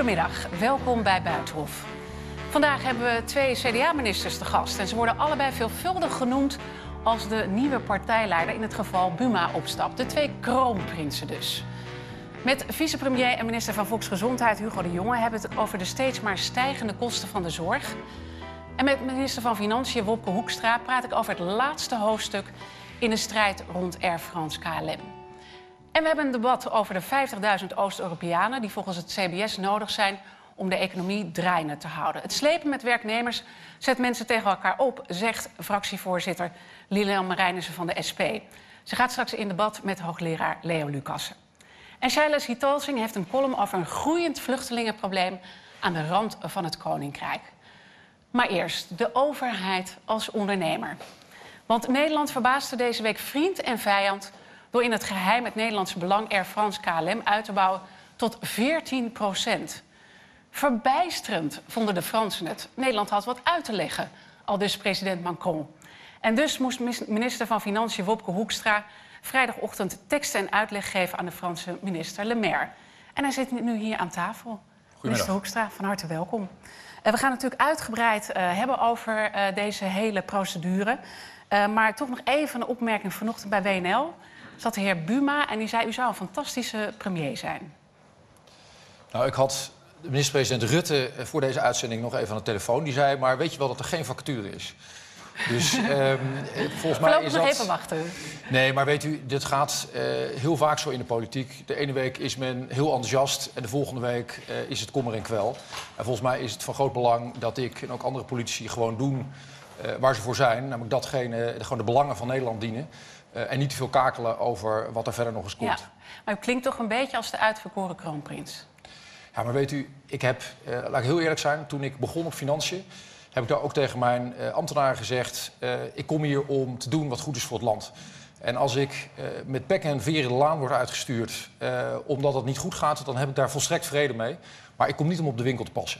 Goedemiddag, welkom bij Buitenhof. Vandaag hebben we 2 CDA-ministers te gast. En ze worden allebei veelvuldig genoemd als de nieuwe partijleider in het geval Buma opstapt. De 2 kroonprinsen dus. Met vicepremier en minister van Volksgezondheid Hugo de Jonge hebben we het over de steeds maar stijgende kosten van de zorg. En met minister van Financiën Wopke Hoekstra praat ik over het laatste hoofdstuk in de strijd rond Air France KLM. En we hebben een debat over de 50.000 Oost-Europeanen die volgens het CBS nodig zijn om de economie draaiende te houden. Het slepen met werknemers zet mensen tegen elkaar op, zegt fractievoorzitter Lilian Marijnissen van de SP. Ze gaat straks in debat met hoogleraar Leo Lucassen. En Shaila Sitalsing heeft een column over een groeiend vluchtelingenprobleem aan de rand van het Koninkrijk. Maar eerst de overheid als ondernemer. Want Nederland verbaasde deze week vriend en vijand door in het geheim het Nederlandse belang Air France KLM uit te bouwen tot 14%. Verbijsterend vonden de Fransen het. Nederland had wat uit te leggen, aldus president Macron. En dus moest minister van Financiën Wopke Hoekstra vrijdagochtend tekst en uitleg geven aan de Franse minister Le Maire. En hij zit nu hier aan tafel. Minister Hoekstra, van harte welkom. We gaan natuurlijk uitgebreid hebben over deze hele procedure. Maar toch nog even een opmerking vanochtend bij WNL. Zat de heer Buma en die zei, u zou een fantastische premier zijn. Nou, ik had de minister-president Rutte voor deze uitzending nog even aan de telefoon. Die zei, maar weet je wel dat er geen vacature is? Dus volgens mij is dat... nog even wachten. Nee, maar weet u, dit gaat heel vaak zo in de politiek. De ene week is men heel enthousiast en de volgende week is het kommer en kwel. En volgens mij is het van groot belang dat ik en ook andere politici gewoon doen waar ze voor zijn. Namelijk datgene, gewoon de belangen van Nederland dienen. En niet te veel kakelen over wat er verder nog eens komt. Ja, maar u klinkt toch een beetje als de uitverkoren kroonprins. Ja, maar weet u, ik heb, laat ik heel eerlijk zijn, toen ik begon op financiën heb ik daar ook tegen mijn ambtenaren gezegd, ik kom hier om te doen wat goed is voor het land. En als ik met pek en veren de laan word uitgestuurd omdat het niet goed gaat, dan heb ik daar volstrekt vrede mee. Maar ik kom niet om op de winkel te passen.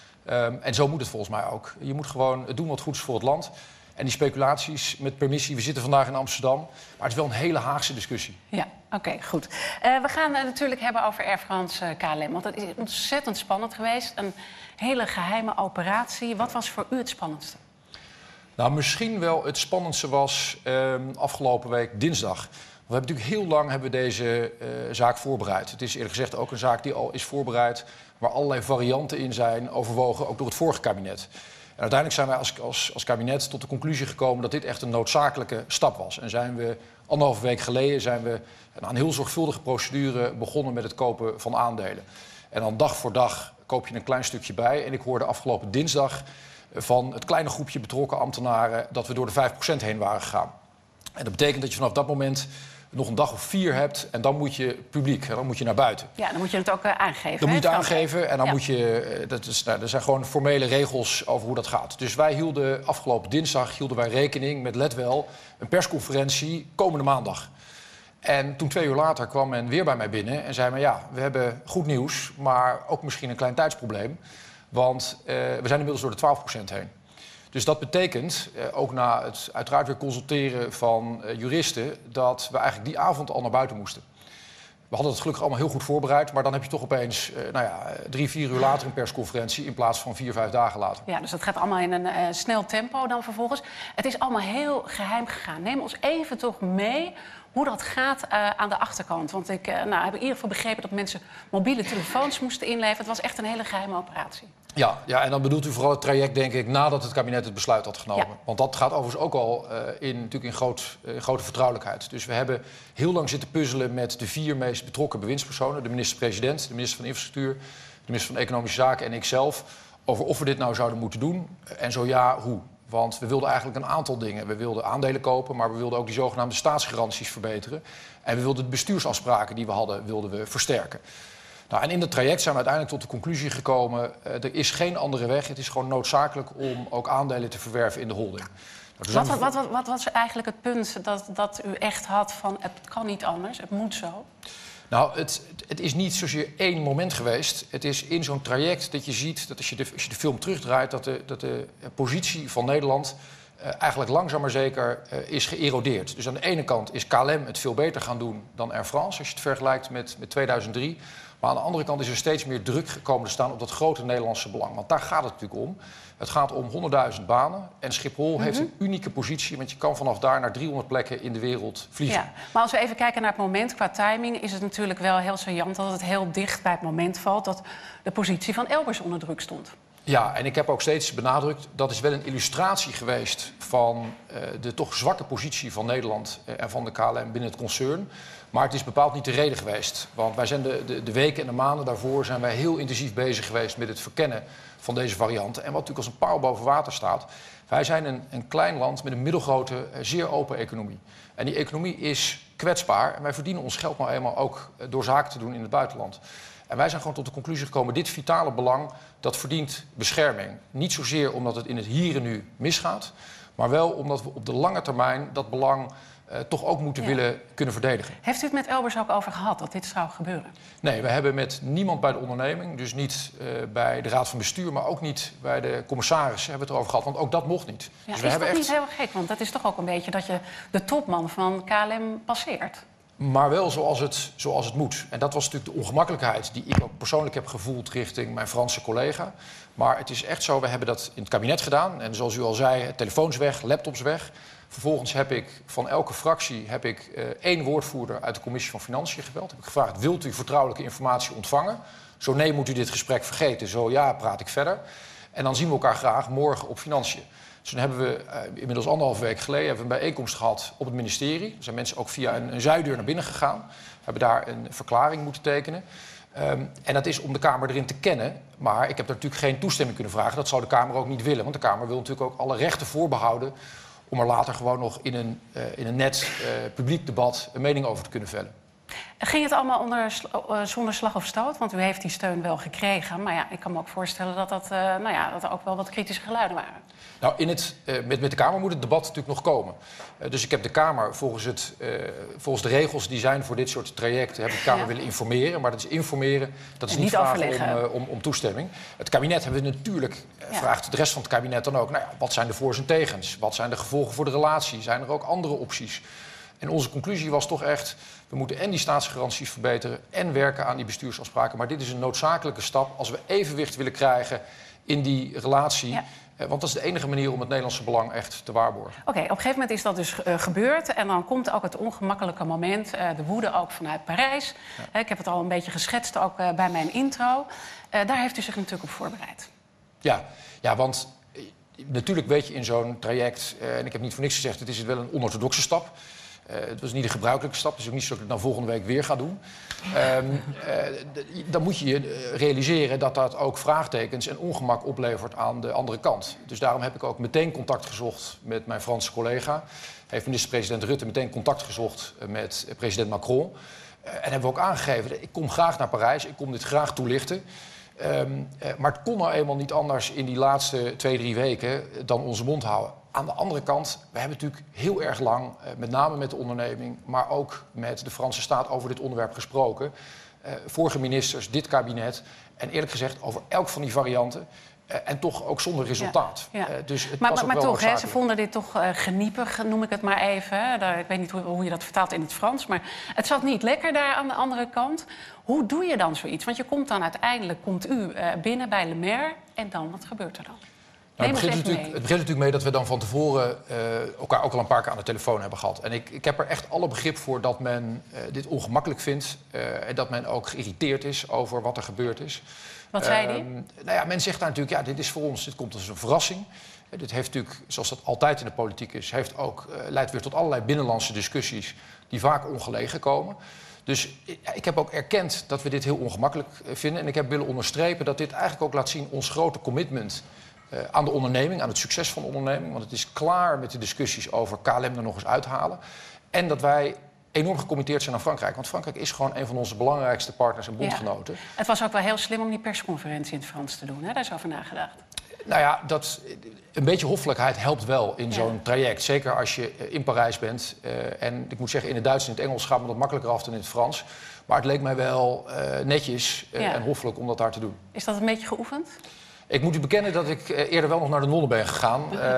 En zo moet het volgens mij ook. Je moet gewoon doen wat goed is voor het land. En die speculaties, met permissie, we zitten vandaag in Amsterdam, maar het is wel een hele Haagse discussie. Ja, oké, goed. We gaan het natuurlijk hebben over Air France KLM, want het is ontzettend spannend geweest. Een hele geheime operatie. Wat was voor u het spannendste? Nou, misschien wel het spannendste was afgelopen week dinsdag. We hebben natuurlijk heel lang deze zaak voorbereid. Het is eerlijk gezegd ook een zaak die al is voorbereid, waar allerlei varianten in zijn, overwogen, ook door het vorige kabinet. En uiteindelijk zijn wij als kabinet tot de conclusie gekomen dat dit echt een noodzakelijke stap was. En zijn we 1,5 week geleden zijn we een heel zorgvuldige procedure begonnen met het kopen van aandelen. En dan dag voor dag koop je een klein stukje bij. En ik hoorde afgelopen dinsdag van het kleine groepje betrokken ambtenaren dat we door de 5% heen waren gegaan. En dat betekent dat je vanaf dat moment nog een dag of 4 hebt en dan moet je publiek, dan moet je naar buiten. Ja, dan moet je het ook aangeven. Dan moet je het aangeven en dan moet je... er zijn gewoon formele regels over hoe dat gaat. Dus wij hielden afgelopen dinsdag rekening met, let wel, een persconferentie komende maandag. En toen 2 uur later kwam men weer bij mij binnen en zei me, ja, we hebben goed nieuws, maar ook misschien een klein tijdsprobleem. Want we zijn inmiddels door de 12% heen. Dus dat betekent, ook na het uiteraard weer consulteren van juristen, dat we eigenlijk die avond al naar buiten moesten. We hadden het gelukkig allemaal heel goed voorbereid, maar dan heb je toch opeens 3, 4 uur later een persconferentie in plaats van 4, 5 dagen later. Ja, dus dat gaat allemaal in een snel tempo dan vervolgens. Het is allemaal heel geheim gegaan. Neem ons even toch mee hoe dat gaat aan de achterkant. Want ik heb in ieder geval begrepen dat mensen mobiele telefoons moesten inleveren. Het was echt een hele geheime operatie. Ja, en dan bedoelt u vooral het traject, denk ik, nadat het kabinet het besluit had genomen. Ja. Want dat gaat overigens ook al in grote vertrouwelijkheid. Dus we hebben heel lang zitten puzzelen met de 4 meest betrokken bewindspersonen. De minister-president, de minister van Infrastructuur, de minister van Economische Zaken en ikzelf. Over of we dit nou zouden moeten doen en zo ja, hoe. Want we wilden eigenlijk een aantal dingen. We wilden aandelen kopen, maar we wilden ook die zogenaamde staatsgaranties verbeteren. En we wilden de bestuursafspraken die we hadden, wilden we versterken. Nou, en in dat traject zijn we uiteindelijk tot de conclusie gekomen, er is geen andere weg. Het is gewoon noodzakelijk om ook aandelen te verwerven in de holding. Wat was eigenlijk het punt dat u echt had van het kan niet anders, het moet zo? Nou, het is niet zozeer 1 moment geweest. Het is in zo'n traject dat je ziet dat als je de film terugdraait, dat de positie van Nederland eigenlijk langzaam maar zeker is geërodeerd. Dus aan de ene kant is KLM het veel beter gaan doen dan Air France, als je het vergelijkt met 2003. Maar aan de andere kant is er steeds meer druk gekomen te staan op dat grote Nederlandse belang. Want daar gaat het natuurlijk om. Het gaat om 100.000 banen. En Schiphol heeft een unieke positie, want je kan vanaf daar naar 300 plekken in de wereld vliegen. Ja, maar als we even kijken naar het moment qua timing, is het natuurlijk wel heel saillant dat het heel dicht bij het moment valt dat de positie van Elbers onder druk stond. Ja, en ik heb ook steeds benadrukt, dat is wel een illustratie geweest van de toch zwakke positie van Nederland en van de KLM binnen het concern. Maar het is bepaald niet de reden geweest. Want wij zijn de weken en de maanden daarvoor zijn wij heel intensief bezig geweest met het verkennen van deze varianten. En wat natuurlijk als een paal boven water staat. Wij zijn een klein land met een middelgrote, zeer open economie. En die economie is kwetsbaar. En wij verdienen ons geld nou eenmaal ook door zaken te doen in het buitenland. En wij zijn gewoon tot de conclusie gekomen, dit vitale belang, dat verdient bescherming. Niet zozeer omdat het in het hier en nu misgaat, maar wel omdat we op de lange termijn dat belang toch ook moeten willen kunnen verdedigen. Heeft u het met Elbers ook over gehad dat dit zou gebeuren? Nee, we hebben met niemand bij de onderneming, dus niet bij de raad van bestuur, maar ook niet bij de commissarissen hebben we het erover gehad, want ook dat mocht niet. Ja, dus we is hebben dat echt... niet heel gek? Want dat is toch ook een beetje dat je de topman van KLM passeert? Maar wel zoals het moet. En dat was natuurlijk de ongemakkelijkheid die ik ook persoonlijk heb gevoeld richting mijn Franse collega. Maar het is echt zo, we hebben dat in het kabinet gedaan. En zoals u al zei, telefoons weg, laptops weg. Vervolgens heb ik van elke fractie één woordvoerder uit de commissie van Financiën gebeld. Heb ik gevraagd, wilt u vertrouwelijke informatie ontvangen? Zo nee, moet u dit gesprek vergeten. Zo ja, praat ik verder. En dan zien we elkaar graag morgen op Financiën. Dus toen hebben we inmiddels 1,5 week geleden hebben we een bijeenkomst gehad op het ministerie. Er zijn mensen ook via een zijdeur naar binnen gegaan. We hebben daar een verklaring moeten tekenen. En dat is om de Kamer erin te kennen. Maar ik heb daar natuurlijk geen toestemming kunnen vragen. Dat zou de Kamer ook niet willen. Want de Kamer wil natuurlijk ook alle rechten voorbehouden om er later gewoon nog in een net publiek debat een mening over te kunnen vellen. Ging het allemaal zonder slag of stoot? Want u heeft die steun wel gekregen. Maar ja, ik kan me ook voorstellen dat er ook wel wat kritische geluiden waren. Nou, met de Kamer moet het debat natuurlijk nog komen. Dus ik heb de Kamer volgens de regels die zijn voor dit soort trajecten, heb ik de Kamer willen informeren. Maar dat is informeren, dat is niet vragen om toestemming. Het kabinet hebben we natuurlijk, vraagt de rest van het kabinet dan ook, nou ja, wat zijn de voor's en tegens? Wat zijn de gevolgen voor de relatie? Zijn er ook andere opties? En onze conclusie was toch echt, we moeten en die staatsgaranties verbeteren en werken aan die bestuursafspraken. Maar dit is een noodzakelijke stap als we evenwicht willen krijgen in die relatie. Ja. Want dat is de enige manier om het Nederlandse belang echt te waarborgen. Oké, op een gegeven moment is dat dus gebeurd. En dan komt ook het ongemakkelijke moment, de woede ook vanuit Parijs. Ja. Ik heb het al een beetje geschetst ook bij mijn intro. Daar heeft u zich natuurlijk op voorbereid. Ja, want natuurlijk weet je in zo'n traject, en ik heb niet voor niks gezegd, het is wel een onorthodoxe stap. Het was niet een gebruikelijke stap, dus ook niet zo dat ik het dan volgende week weer ga doen. Dan moet je je realiseren dat dat ook vraagtekens en ongemak oplevert aan de andere kant. Dus daarom heb ik ook meteen contact gezocht met mijn Franse collega. Heeft minister-president Rutte meteen contact gezocht met president Macron. En hebben we ook aangegeven, ik kom graag naar Parijs, ik kom dit graag toelichten. Maar het kon nou eenmaal niet anders in die laatste 2-3 weken dan onze mond houden. Aan de andere kant, we hebben natuurlijk heel erg lang, met name met de onderneming, maar ook met de Franse staat over dit onderwerp gesproken. Vorige ministers, dit kabinet en eerlijk gezegd over elk van die varianten. En toch ook zonder resultaat. Ja. Dus het maar toch, ze vonden dit toch geniepig, noem ik het maar even. Ik weet niet hoe je dat vertaalt in het Frans. Maar het zat niet lekker daar aan de andere kant. Hoe doe je dan zoiets? Want je komt dan uiteindelijk binnen bij Le Maire. En dan, wat gebeurt er dan? Nou, het begint natuurlijk mee dat we dan van tevoren elkaar ook al een paar keer aan de telefoon hebben gehad. En ik heb er echt alle begrip voor dat men dit ongemakkelijk vindt. En dat men ook geïrriteerd is over wat er gebeurd is. Wat zei hij? Nou ja, men zegt daar natuurlijk, ja, dit is voor ons, dit komt als een verrassing. Dit heeft natuurlijk, zoals dat altijd in de politiek is, leidt weer tot allerlei binnenlandse discussies die vaak ongelegen komen. Dus ik heb ook erkend dat we dit heel ongemakkelijk vinden. En ik heb willen onderstrepen dat dit eigenlijk ook laat zien ons grote commitment aan de onderneming, aan het succes van de onderneming. Want het is klaar met de discussies over KLM er nog eens uithalen. En dat wij enorm gecommitteerd zijn aan Frankrijk. Want Frankrijk is gewoon een van onze belangrijkste partners en bondgenoten. Ja. Het was ook wel heel slim om die persconferentie in het Frans te doen. Hè? Daar is over nagedacht. Nou ja, een beetje hoffelijkheid helpt wel in zo'n traject. Zeker als je in Parijs bent. En ik moet zeggen, in het Duits en in het Engels gaat me dat makkelijker af dan in het Frans. Maar het leek mij wel netjes en hoffelijk om dat daar te doen. Is dat een beetje geoefend? Ik moet u bekennen dat ik eerder wel nog naar de nonnen ben gegaan.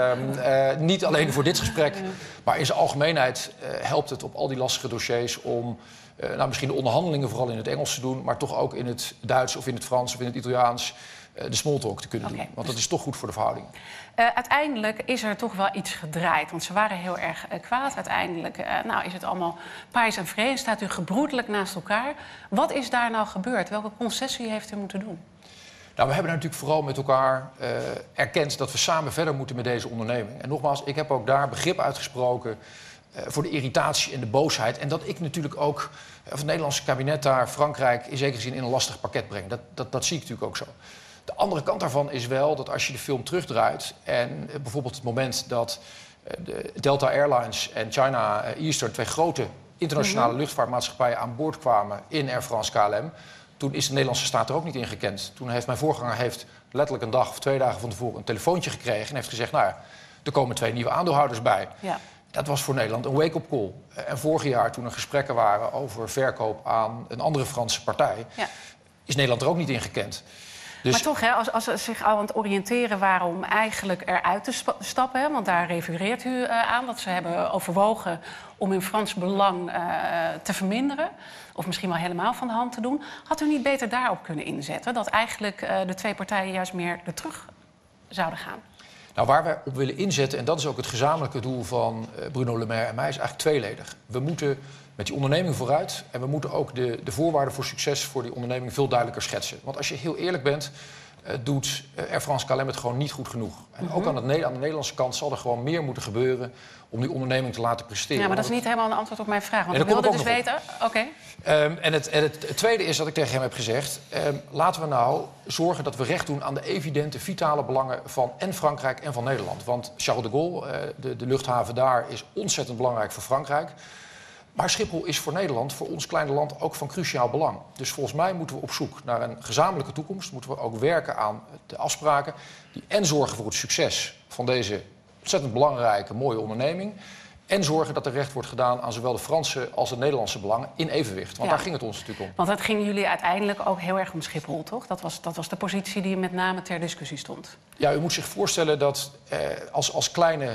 Niet alleen voor dit gesprek, maar in zijn algemeenheid helpt het op al die lastige dossiers om misschien de onderhandelingen vooral in het Engels te doen, maar toch ook in het Duits of in het Frans of in het Italiaans de smalltalk te kunnen doen. Want dat is toch goed voor de verhouding. Uiteindelijk is er toch wel iets gedraaid, want ze waren heel erg kwaad. Uiteindelijk is het allemaal pais en vree en staat u gebroedelijk naast elkaar. Wat is daar nou gebeurd? Welke concessie heeft u moeten doen? Nou, we hebben natuurlijk vooral met elkaar erkend dat we samen verder moeten met deze onderneming. En nogmaals, ik heb ook daar begrip uitgesproken voor de irritatie en de boosheid. En dat ik natuurlijk ook het Nederlandse kabinet daar Frankrijk in zekere zin in een lastig pakket breng. Dat zie ik natuurlijk ook zo. De andere kant daarvan is wel dat als je de film terugdraait en bijvoorbeeld het moment dat de Delta Airlines en China Eastern, twee grote internationale luchtvaartmaatschappijen, aan boord kwamen in Air France KLM, toen is de Nederlandse staat er ook niet in gekend. Toen heeft mijn voorganger letterlijk een dag of 2 dagen van tevoren een telefoontje gekregen en heeft gezegd, nou ja, er komen 2 nieuwe aandeelhouders bij. Ja. Dat was voor Nederland een wake-up call. En vorig jaar, toen er gesprekken waren over verkoop aan een andere Franse partij, is Nederland er ook niet in gekend. Dus maar toch, als ze zich al aan het oriënteren waren om eigenlijk eruit te stappen, want daar refereert u aan dat ze hebben overwogen om hun Frans belang te verminderen, of misschien wel helemaal van de hand te doen, had u niet beter daarop kunnen inzetten, dat eigenlijk de 2 partijen juist meer er terug zouden gaan? Nou, waar wij op willen inzetten, en dat is ook het gezamenlijke doel van Bruno Le Maire en mij, is eigenlijk tweeledig. We moeten met die onderneming vooruit en we moeten ook de voorwaarden voor succes voor die onderneming veel duidelijker schetsen. Want als je heel eerlijk bent, doet Air France KLM het gewoon niet goed genoeg. En ook aan de Nederlandse kant zal er gewoon meer moeten gebeuren om die onderneming te laten presteren. Ja, maar dat is niet helemaal een antwoord op mijn vraag, want ik wilde dus weten. Oké. En het tweede is dat ik tegen hem heb gezegd, laten we nou zorgen dat we recht doen aan de evidente, vitale belangen van en Frankrijk en van Nederland. Want Charles de Gaulle, de luchthaven daar, is ontzettend belangrijk voor Frankrijk. Maar Schiphol is voor Nederland, voor ons kleine land, ook van cruciaal belang. Dus volgens mij moeten we op zoek naar een gezamenlijke toekomst. Moeten we ook werken aan de afspraken die en zorgen voor het succes van deze ontzettend belangrijke, mooie onderneming. En zorgen dat er recht wordt gedaan aan zowel de Franse als de Nederlandse belangen in evenwicht. Want daar ging het ons natuurlijk om. Want dat ging jullie uiteindelijk ook heel erg om Schiphol, toch? Dat was de positie die met name ter discussie stond. Ja, u moet zich voorstellen dat als kleine,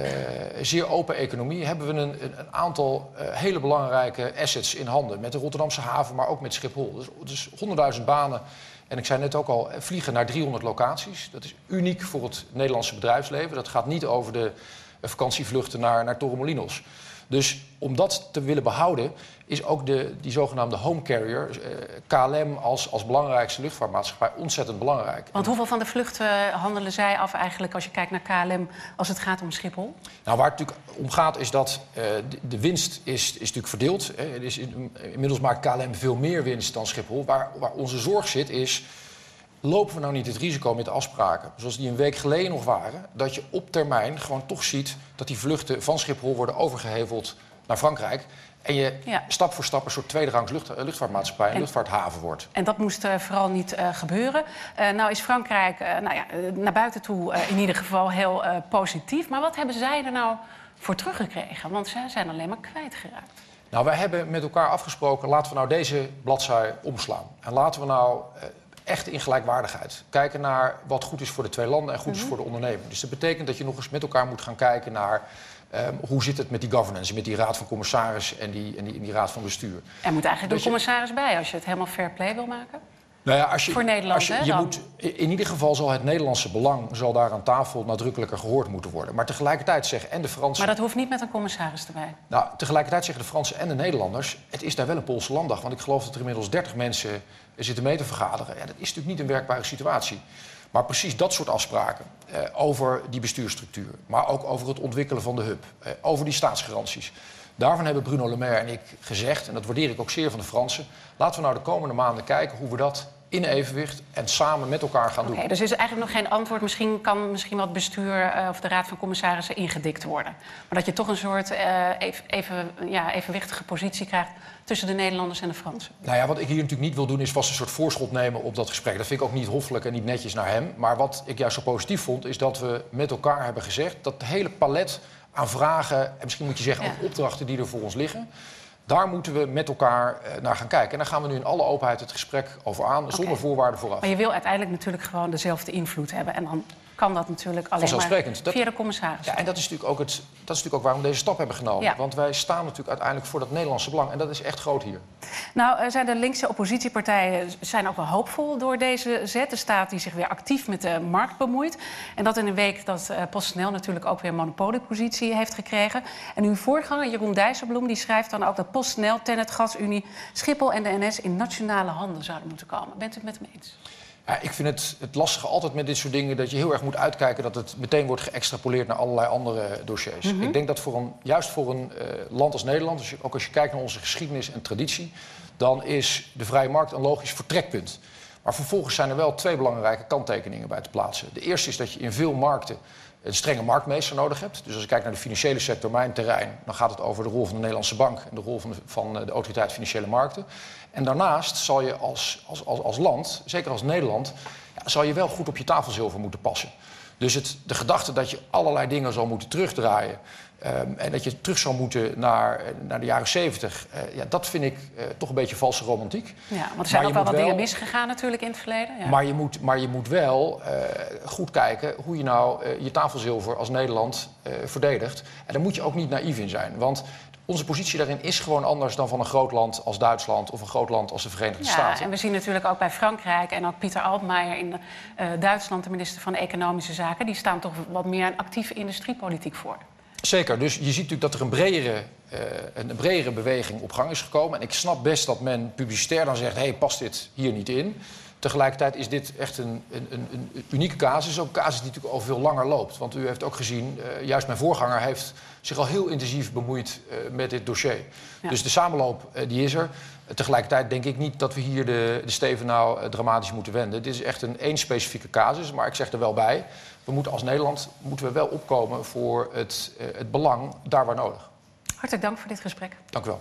zeer open economie hebben we een aantal hele belangrijke assets in handen. Met de Rotterdamse haven, maar ook met Schiphol. Dus 100.000 banen. En ik zei net ook al, vliegen naar 300 locaties. Dat is uniek voor het Nederlandse bedrijfsleven. Dat gaat niet over de vakantievluchten naar Torremolinos. Dus om dat te willen behouden is ook die zogenaamde home carrier, KLM als belangrijkste luchtvaartmaatschappij, ontzettend belangrijk. Want hoeveel van de vluchten handelen zij af eigenlijk als je kijkt naar KLM als het gaat om Schiphol? Nou, waar het natuurlijk om gaat is dat de winst is natuurlijk verdeeld. Inmiddels maakt KLM veel meer winst dan Schiphol. Waar onze zorg zit is, lopen we nou niet het risico met de afspraken, zoals die een week geleden nog waren, dat je op termijn gewoon toch ziet dat die vluchten van Schiphol worden overgeheveld naar Frankrijk en je stap voor stap een soort tweederangs luchtvaartmaatschappij en luchtvaarthaven wordt. En dat moest vooral niet gebeuren. Nou is Frankrijk naar buiten toe in ieder geval heel positief. Maar wat hebben zij er nou voor teruggekregen? Want zij zijn alleen maar kwijtgeraakt. Nou, wij hebben met elkaar afgesproken, laten we nou deze bladzij omslaan. En laten we nou echt in gelijkwaardigheid kijken naar wat goed is voor de 2 landen en goed is voor de onderneming. Dus dat betekent dat je nog eens met elkaar moet gaan kijken naar hoe zit het met die governance, met die raad van commissaris en die raad van bestuur. Er moet eigenlijk een commissaris bij als je het helemaal fair play wil maken. Nou ja, voor Nederland, in ieder geval zal het Nederlandse belang daar aan tafel nadrukkelijker gehoord moeten worden. Maar tegelijkertijd zeggen en de Fransen. Maar dat hoeft niet met een commissaris erbij. Nou, tegelijkertijd zeggen de Fransen en de Nederlanders, het is daar wel een Poolse landdag. Want ik geloof dat er inmiddels 30 mensen zitten mee te vergaderen. Ja, dat is natuurlijk niet een werkbare situatie. Maar precies dat soort afspraken over die bestuursstructuur, maar ook over het ontwikkelen van de hub, over die staatsgaranties. Daarvan hebben Bruno Le Maire en ik gezegd, en dat waardeer ik ook zeer van de Fransen, laten we nou de komende maanden kijken hoe we dat in evenwicht en samen met elkaar gaan doen. Dus er is eigenlijk nog geen antwoord. Misschien kan wat bestuur of de raad van commissarissen ingedikt worden. Maar dat je toch een soort evenwichtige positie krijgt tussen de Nederlanders en de Fransen. Nou ja, wat ik hier natuurlijk niet wil doen is vast een soort voorschot nemen op dat gesprek. Dat vind ik ook niet hoffelijk en niet netjes naar hem. Maar wat ik juist zo positief vond, is dat we met elkaar hebben gezegd dat het hele palet aan vragen, en misschien moet je zeggen ook opdrachten die er voor ons liggen, Daar moeten we met elkaar naar gaan kijken. En daar gaan we nu in alle openheid het gesprek over aan, zonder voorwaarden vooraf. Maar je wil uiteindelijk natuurlijk gewoon dezelfde invloed hebben. En dan kan dat natuurlijk alleen maar via de commissaris. Ja, en dat is natuurlijk ook waarom we deze stap hebben genomen. Ja. Want wij staan natuurlijk uiteindelijk voor dat Nederlandse belang. En dat is echt groot hier. Nou, zijn de linkse oppositiepartijen zijn ook wel hoopvol door deze zet. De staat die zich weer actief met de markt bemoeit. En dat in een week dat PostNL natuurlijk ook weer een monopoliepositie heeft gekregen. En uw voorganger, Jeroen Dijsselbloem, die schrijft dan ook dat PostNL, Tennet, GasUnie, Schiphol en de NS in nationale handen zouden moeten komen. Bent u het met hem eens? Ja, ik vind het lastige altijd met dit soort dingen dat je heel erg moet uitkijken dat het meteen wordt geëxtrapoleerd naar allerlei andere dossiers. Ik denk dat juist voor een land als Nederland, ook als je kijkt naar onze geschiedenis en traditie, dan is de vrije markt een logisch vertrekpunt. Maar vervolgens zijn er wel 2 belangrijke kanttekeningen bij te plaatsen. De eerste is dat je in veel markten een strenge marktmeester nodig hebt. Dus als ik kijk naar de financiële sector, mijn terrein, dan gaat het over de rol van de Nederlandse bank en de rol van de Autoriteit Financiële Markten. En daarnaast zal je als land, zeker als Nederland, zal je wel goed op je tafelzilver moeten passen. Dus de gedachte dat je allerlei dingen zal moeten terugdraaien en dat je terug zal moeten naar de jaren 70, dat vind ik toch een beetje valse romantiek. Ja, want er zijn ook wel wat dingen misgegaan natuurlijk in het verleden. Ja. Maar je moet wel goed kijken hoe je nou je tafelzilver als Nederland verdedigt. En daar moet je ook niet naïef in zijn. Want onze positie daarin is gewoon anders dan van een groot land als Duitsland of een groot land als de Verenigde Staten. En we zien natuurlijk ook bij Frankrijk en ook Pieter Altmaier in Duitsland, de minister van Economische Zaken, die staan toch wat meer een actieve industriepolitiek voor. Zeker, dus je ziet natuurlijk dat er een bredere beweging op gang is gekomen. En ik snap best dat men publicitair dan zegt, hey, past dit hier niet in? Tegelijkertijd is dit echt een unieke casus. Ook een casus die natuurlijk al veel langer loopt. Want u heeft ook gezien, juist mijn voorganger heeft zich al heel intensief bemoeid met dit dossier. Ja. Dus de samenloop die is er. Tegelijkertijd denk ik niet dat we hier de steven nou dramatisch moeten wenden. Dit is echt één specifieke casus, maar ik zeg er wel bij, we moeten als Nederland wel opkomen voor het belang daar waar nodig. Hartelijk dank voor dit gesprek. Dank u wel.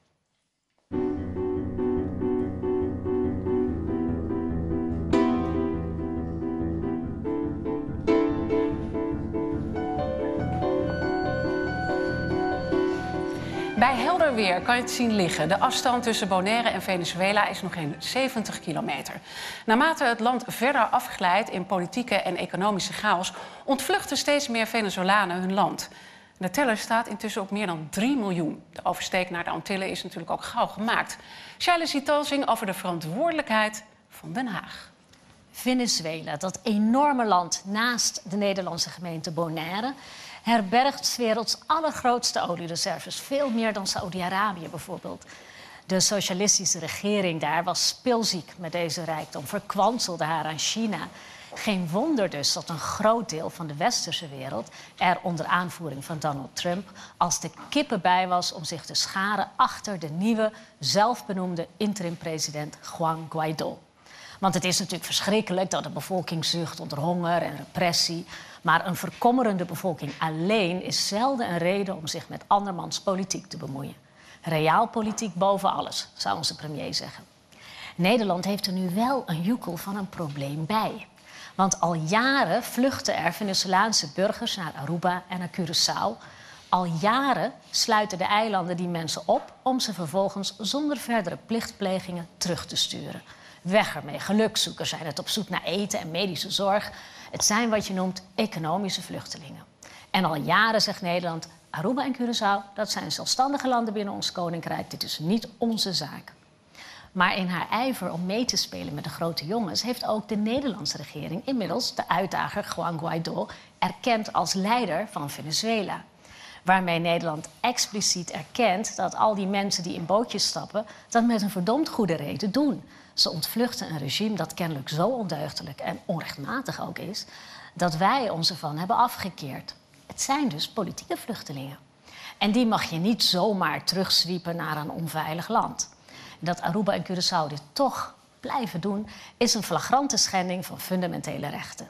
Bij helder weer kan je het zien liggen. De afstand tussen Bonaire en Venezuela is nog geen 70 kilometer. Naarmate het land verder afglijdt in politieke en economische chaos, ontvluchten steeds meer Venezolanen hun land. De teller staat intussen op meer dan 3 miljoen. De oversteek naar de Antillen is natuurlijk ook gauw gemaakt. Shaila Zitalsing over de verantwoordelijkheid van Den Haag. Venezuela, dat enorme land naast de Nederlandse gemeente Bonaire, herbergt 's werelds allergrootste oliereserves. Veel meer dan Saoedi-Arabië bijvoorbeeld. De socialistische regering daar was spilziek met deze rijkdom, verkwanselde haar aan China. Geen wonder dus dat een groot deel van de westerse wereld er onder aanvoering van Donald Trump als de kippen bij was om zich te scharen achter de nieuwe, zelfbenoemde interim-president Juan Guaidó. Want het is natuurlijk verschrikkelijk dat de bevolking zucht onder honger en repressie. Maar een verkommerende bevolking alleen is zelden een reden om zich met andermans politiek te bemoeien. Realpolitiek boven alles, zou onze premier zeggen. Nederland heeft er nu wel een joekel van een probleem bij. Want al jaren vluchten er Venezolaanse burgers naar Aruba en naar Curaçao. Al jaren sluiten de eilanden die mensen op om ze vervolgens zonder verdere plichtplegingen terug te sturen. Weg ermee, gelukzoekers zijn het op zoek naar eten en medische zorg. Het zijn wat je noemt economische vluchtelingen. En al jaren zegt Nederland, Aruba en Curaçao, dat zijn zelfstandige landen binnen ons koninkrijk. Dit is niet onze zaak. Maar in haar ijver om mee te spelen met de grote jongens heeft ook de Nederlandse regering inmiddels de uitdager Juan Guaidó erkend als leider van Venezuela. Waarmee Nederland expliciet erkent dat al die mensen die in bootjes stappen dat met een verdomd goede reden doen. Ze ontvluchten een regime dat kennelijk zo ondeugdelijk en onrechtmatig ook is, dat wij ons ervan hebben afgekeerd. Het zijn dus politieke vluchtelingen. En die mag je niet zomaar terugzwiepen naar een onveilig land. Dat Aruba en Curaçao dit toch blijven doen, is een flagrante schending van fundamentele rechten.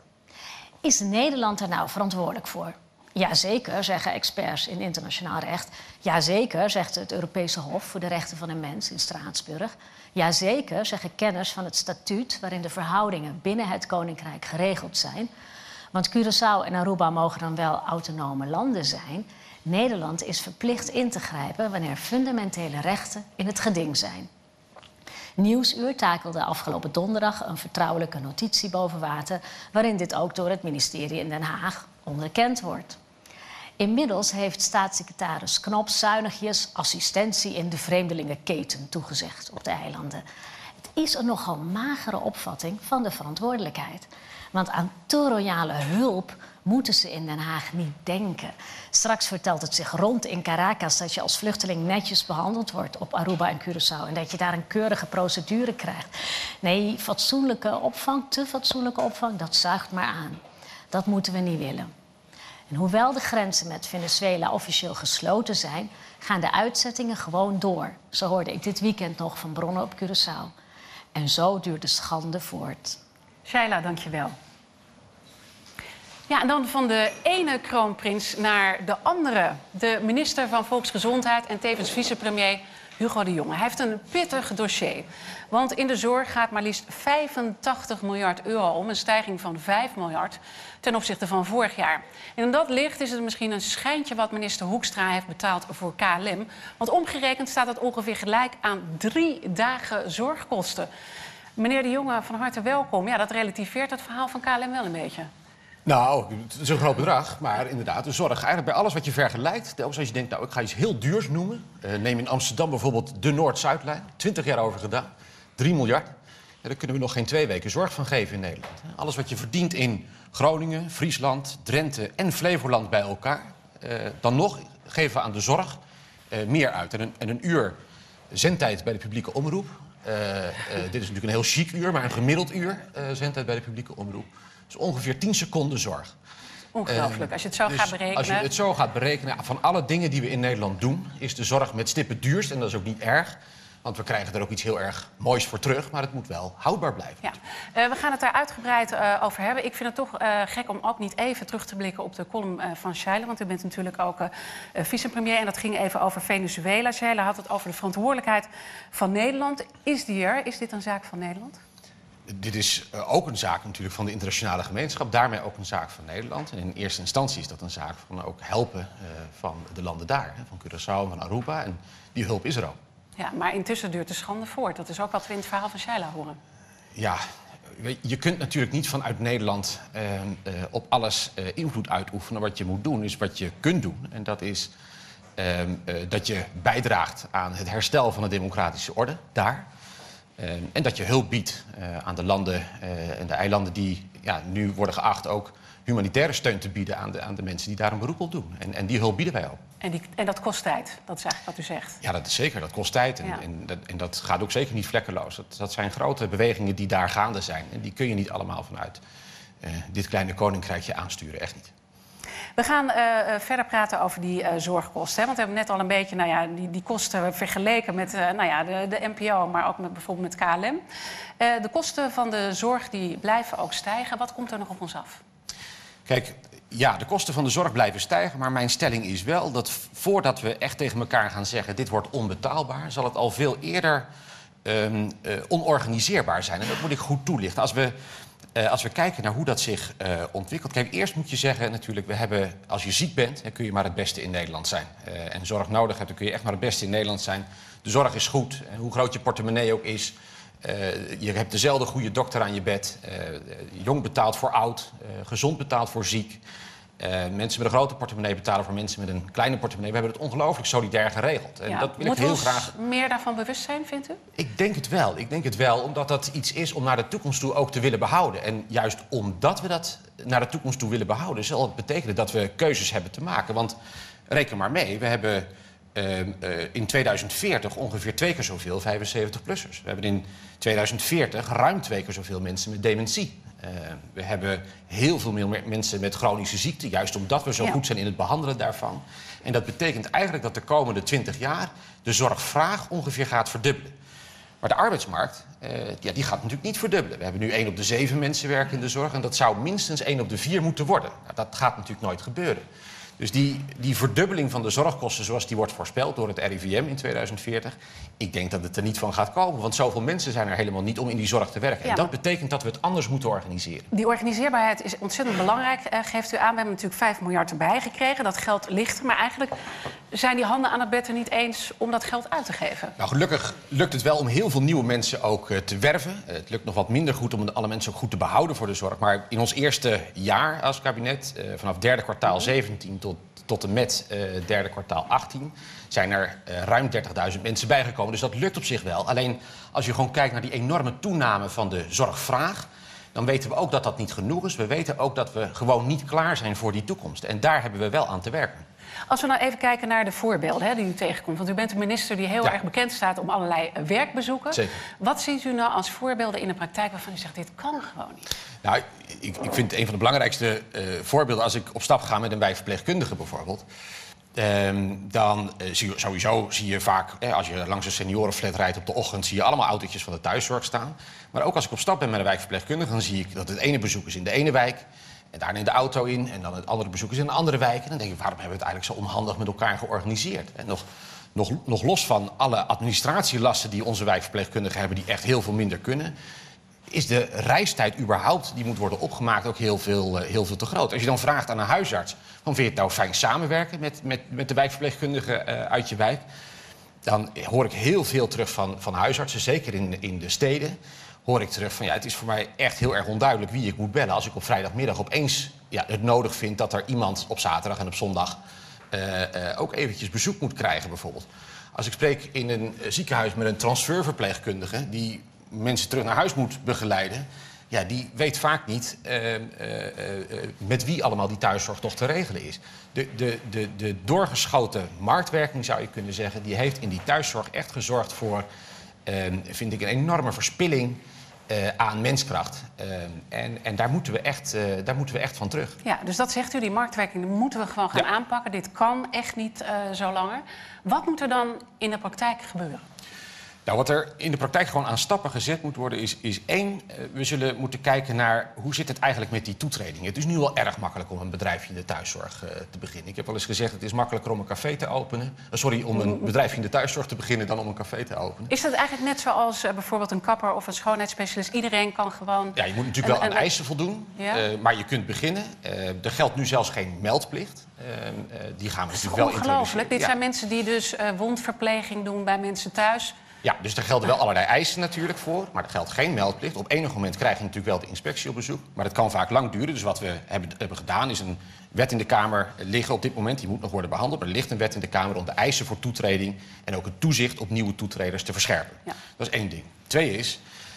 Is Nederland er nou verantwoordelijk voor? Jazeker, zeggen experts in internationaal recht. Jazeker, zegt het Europese Hof voor de Rechten van de Mens in Straatsburg. Jazeker, zeggen kenners van het statuut waarin de verhoudingen binnen het Koninkrijk geregeld zijn. Want Curaçao en Aruba mogen dan wel autonome landen zijn. Nederland is verplicht in te grijpen wanneer fundamentele rechten in het geding zijn. Nieuwsuur takelde afgelopen donderdag een vertrouwelijke notitie boven water, waarin dit ook door het ministerie in Den Haag onderkend wordt. Inmiddels heeft staatssecretaris Knop zuinigjes assistentie in de vreemdelingenketen toegezegd op de eilanden. Het is een nogal magere opvatting van de verantwoordelijkheid. Want aan te royale hulp moeten ze in Den Haag niet denken. Straks vertelt het zich rond in Caracas dat je als vluchteling netjes behandeld wordt op Aruba en Curaçao. En dat je daar een keurige procedure krijgt. Nee, fatsoenlijke opvang, te fatsoenlijke opvang, dat zuigt maar aan. Dat moeten we niet willen. En hoewel de grenzen met Venezuela officieel gesloten zijn, gaan de uitzettingen gewoon door. Zo hoorde ik dit weekend nog van bronnen op Curaçao. En zo duurt de schande voort. Shaila, dankjewel. Ja, en dan van de ene kroonprins naar de andere. De minister van Volksgezondheid en tevens vicepremier Hugo de Jonge. Hij heeft een pittig dossier. Want in de zorg gaat maar liefst 85 miljard euro om. Een stijging van 5 miljard ten opzichte van vorig jaar. En in dat licht is het misschien een schijntje wat minister Hoekstra heeft betaald voor KLM. Want omgerekend staat het ongeveer gelijk aan 3 dagen zorgkosten. Meneer de Jonge, van harte welkom. Ja, dat relativeert het verhaal van KLM wel een beetje. Nou, het is een groot bedrag, maar inderdaad, de zorg. Eigenlijk bij alles wat je vergelijkt, telkens als je denkt, nou, ik ga iets heel duurs noemen. Neem in Amsterdam bijvoorbeeld de Noord-Zuidlijn, 20 jaar over gedaan, 3 miljard. Ja, daar kunnen we nog geen 2 weken zorg van geven in Nederland. Alles wat je verdient in Groningen, Friesland, Drenthe en Flevoland bij elkaar, dan nog geven we aan de zorg meer uit. En een uur zendtijd bij de publieke omroep. Dit is natuurlijk een heel chic uur, maar een gemiddeld uur zendtijd bij de publieke omroep. Dus ongeveer 10 seconden zorg. Ongelooflijk, als je het zo gaat berekenen. Als je het zo gaat berekenen, van alle dingen die we in Nederland doen, is de zorg met stip het duurst. En dat is ook niet erg, want we krijgen er ook iets heel erg moois voor terug. Maar het moet wel houdbaar blijven. Ja. We gaan het daar uitgebreid over hebben. Ik vind het toch gek om ook niet even terug te blikken op de column van Shaila. Want u bent natuurlijk ook vicepremier. En dat ging even over Venezuela. Shaila had het over de verantwoordelijkheid van Nederland. Is die er? Is dit een zaak van Nederland? Dit is ook een zaak natuurlijk van de internationale gemeenschap. Daarmee ook een zaak van Nederland. En in eerste instantie is dat een zaak van ook helpen van de landen daar. Van Curaçao en van Aruba. En die hulp is er ook. Ja, maar intussen duurt de schande voort. Dat is ook wat we in het verhaal van Shaila horen. Ja, je kunt natuurlijk niet vanuit Nederland op alles invloed uitoefenen. Wat je moet doen is wat je kunt doen. En dat is dat je bijdraagt aan het herstel van de democratische orde daar. En dat je hulp biedt aan de landen en de eilanden die nu worden geacht ook humanitaire steun te bieden aan de mensen die daar een beroep op doen. En die hulp bieden wij ook. En dat kost tijd, dat is eigenlijk wat u zegt. Ja, dat is zeker. Dat kost tijd. En dat gaat ook zeker niet vlekkeloos. Dat zijn grote bewegingen die daar gaande zijn. En die kun je niet allemaal vanuit dit kleine koninkrijkje aansturen. Echt niet. We gaan verder praten over die zorgkosten. Hè? Want we hebben net al een beetje die kosten vergeleken met de NPO, maar ook bijvoorbeeld met KLM. De kosten van de zorg die blijven ook stijgen. Wat komt er nog op ons af? Kijk, ja, de kosten van de zorg blijven stijgen. Maar mijn stelling is wel dat voordat we echt tegen elkaar gaan zeggen, dit wordt onbetaalbaar, zal het al veel eerder onorganiseerbaar zijn. En dat moet ik goed toelichten. Als we kijken naar hoe dat zich ontwikkelt. Kijk, eerst moet je zeggen natuurlijk, we hebben, als je ziek bent, dan kun je maar het beste in Nederland zijn. En zorg nodig hebt, dan kun je echt maar het beste in Nederland zijn. De zorg is goed, en hoe groot je portemonnee ook is. Je hebt dezelfde goede dokter aan je bed. Jong betaalt voor oud, gezond betaalt voor ziek. Mensen met een grote portemonnee betalen voor mensen met een kleine portemonnee. We hebben het ongelooflijk solidair geregeld. En dat wil ik heel graag. Moeten we meer daarvan bewust zijn, vindt u? Ik denk het wel, omdat dat iets is om naar de toekomst toe ook te willen behouden. En juist omdat we dat naar de toekomst toe willen behouden, zal het betekenen dat we keuzes hebben te maken. Want reken maar mee, we hebben in 2040 ongeveer 2 keer zoveel 75-plussers. We hebben in 2040 ruim 2 keer zoveel mensen met dementie. We hebben heel veel meer mensen met chronische ziekten, juist omdat we zo goed zijn in het behandelen daarvan. En dat betekent eigenlijk dat de komende 20 jaar de zorgvraag ongeveer gaat verdubbelen. Maar de arbeidsmarkt, die gaat natuurlijk niet verdubbelen. We hebben nu 1 op de 7 mensen werken in de zorg en dat zou minstens 1 op de 4 moeten worden. Nou, dat gaat natuurlijk nooit gebeuren. Dus die verdubbeling van de zorgkosten zoals die wordt voorspeld door het RIVM in 2040... ik denk dat het er niet van gaat komen. Want zoveel mensen zijn er helemaal niet om in die zorg te werken. Ja, en dat betekent dat we het anders moeten organiseren. Die organiseerbaarheid is ontzettend belangrijk, geeft u aan. We hebben natuurlijk 5 miljard erbij gekregen. Dat geld ligt er. Maar eigenlijk zijn die handen aan het bed er niet eens om dat geld uit te geven. Nou, gelukkig lukt het wel om heel veel nieuwe mensen ook te werven. Het lukt nog wat minder goed om alle mensen ook goed te behouden voor de zorg. Maar in ons eerste jaar als kabinet, vanaf derde kwartaal 17 tot en met derde kwartaal 18... zijn er ruim 30.000 mensen bijgekomen. Dus dat lukt op zich wel. Alleen als je gewoon kijkt naar die enorme toename van de zorgvraag... dan weten we ook dat dat niet genoeg is. We weten ook dat we gewoon niet klaar zijn voor die toekomst. En daar hebben we wel aan te werken. Als we nou even kijken naar de voorbeelden die u tegenkomt. Want u bent een minister die heel erg bekend staat om allerlei werkbezoeken. Zeker. Wat ziet u nou als voorbeelden in de praktijk waarvan u zegt, dit kan gewoon niet? Nou, ik vind een van de belangrijkste voorbeelden... als ik op stap ga met een wijkverpleegkundige bijvoorbeeld... dan zie je vaak, als je langs een seniorenflat rijdt op de ochtend... zie je allemaal autootjes van de thuiszorg staan. Maar ook als ik op stap ben met een wijkverpleegkundige... dan zie ik dat het ene bezoek is in de ene wijk... en daar neemt de auto in en dan het andere bezoek is in een andere wijk. En dan denk ik, waarom hebben we het eigenlijk zo onhandig met elkaar georganiseerd? En nog los van alle administratielasten die onze wijkverpleegkundigen hebben... die echt heel veel minder kunnen... is de reistijd überhaupt, die moet worden opgemaakt, ook heel veel te groot. Als je dan vraagt aan een huisarts, van vind je het nou fijn samenwerken met de wijkverpleegkundigen uit je wijk? Dan hoor ik heel veel terug van huisartsen, zeker in de steden. Hoor ik terug van, het is voor mij echt heel erg onduidelijk wie ik moet bellen... als ik op vrijdagmiddag opeens het nodig vind dat er iemand op zaterdag en op zondag... ook eventjes bezoek moet krijgen bijvoorbeeld. Als ik spreek in een ziekenhuis met een transferverpleegkundige... die mensen terug naar huis moet begeleiden... die weet vaak niet met wie allemaal die thuiszorg toch te regelen is. De doorgeschoten marktwerking, zou je kunnen zeggen... die heeft in die thuiszorg echt gezorgd voor, vind ik, een enorme verspilling... aan menskracht. En daar moeten we echt van terug. Ja, dus dat zegt u, die marktwerking moeten we gewoon gaan aanpakken. Dit kan echt niet zo langer. Wat moet er dan in de praktijk gebeuren? Nou, wat er in de praktijk gewoon aan stappen gezet moet worden is één... we zullen moeten kijken naar hoe zit het eigenlijk met die toetreding. Het is nu wel erg makkelijk om een bedrijfje in de thuiszorg te beginnen. Ik heb wel eens gezegd, het is makkelijker om een café te openen. Om een bedrijfje in de thuiszorg te beginnen dan om een café te openen. Is dat eigenlijk net zoals bijvoorbeeld een kapper of een schoonheidsspecialist? Iedereen kan gewoon... Ja, je moet natuurlijk wel aan eisen voldoen, maar je kunt beginnen. Er geldt nu zelfs geen meldplicht. Die gaan we natuurlijk wel introduceren. Ongelooflijk. Dit zijn mensen die dus wondverpleging doen bij mensen thuis... Ja, dus er gelden wel allerlei eisen natuurlijk voor, maar er geldt geen meldplicht. Op enig moment krijg je natuurlijk wel de inspectie op bezoek, maar dat kan vaak lang duren. Dus wat we hebben gedaan is een wet in de Kamer liggen op dit moment. Die moet nog worden behandeld, maar er ligt een wet in de Kamer om de eisen voor toetreding en ook het toezicht op nieuwe toetreders te verscherpen. Ja. Dat is één ding. Twee is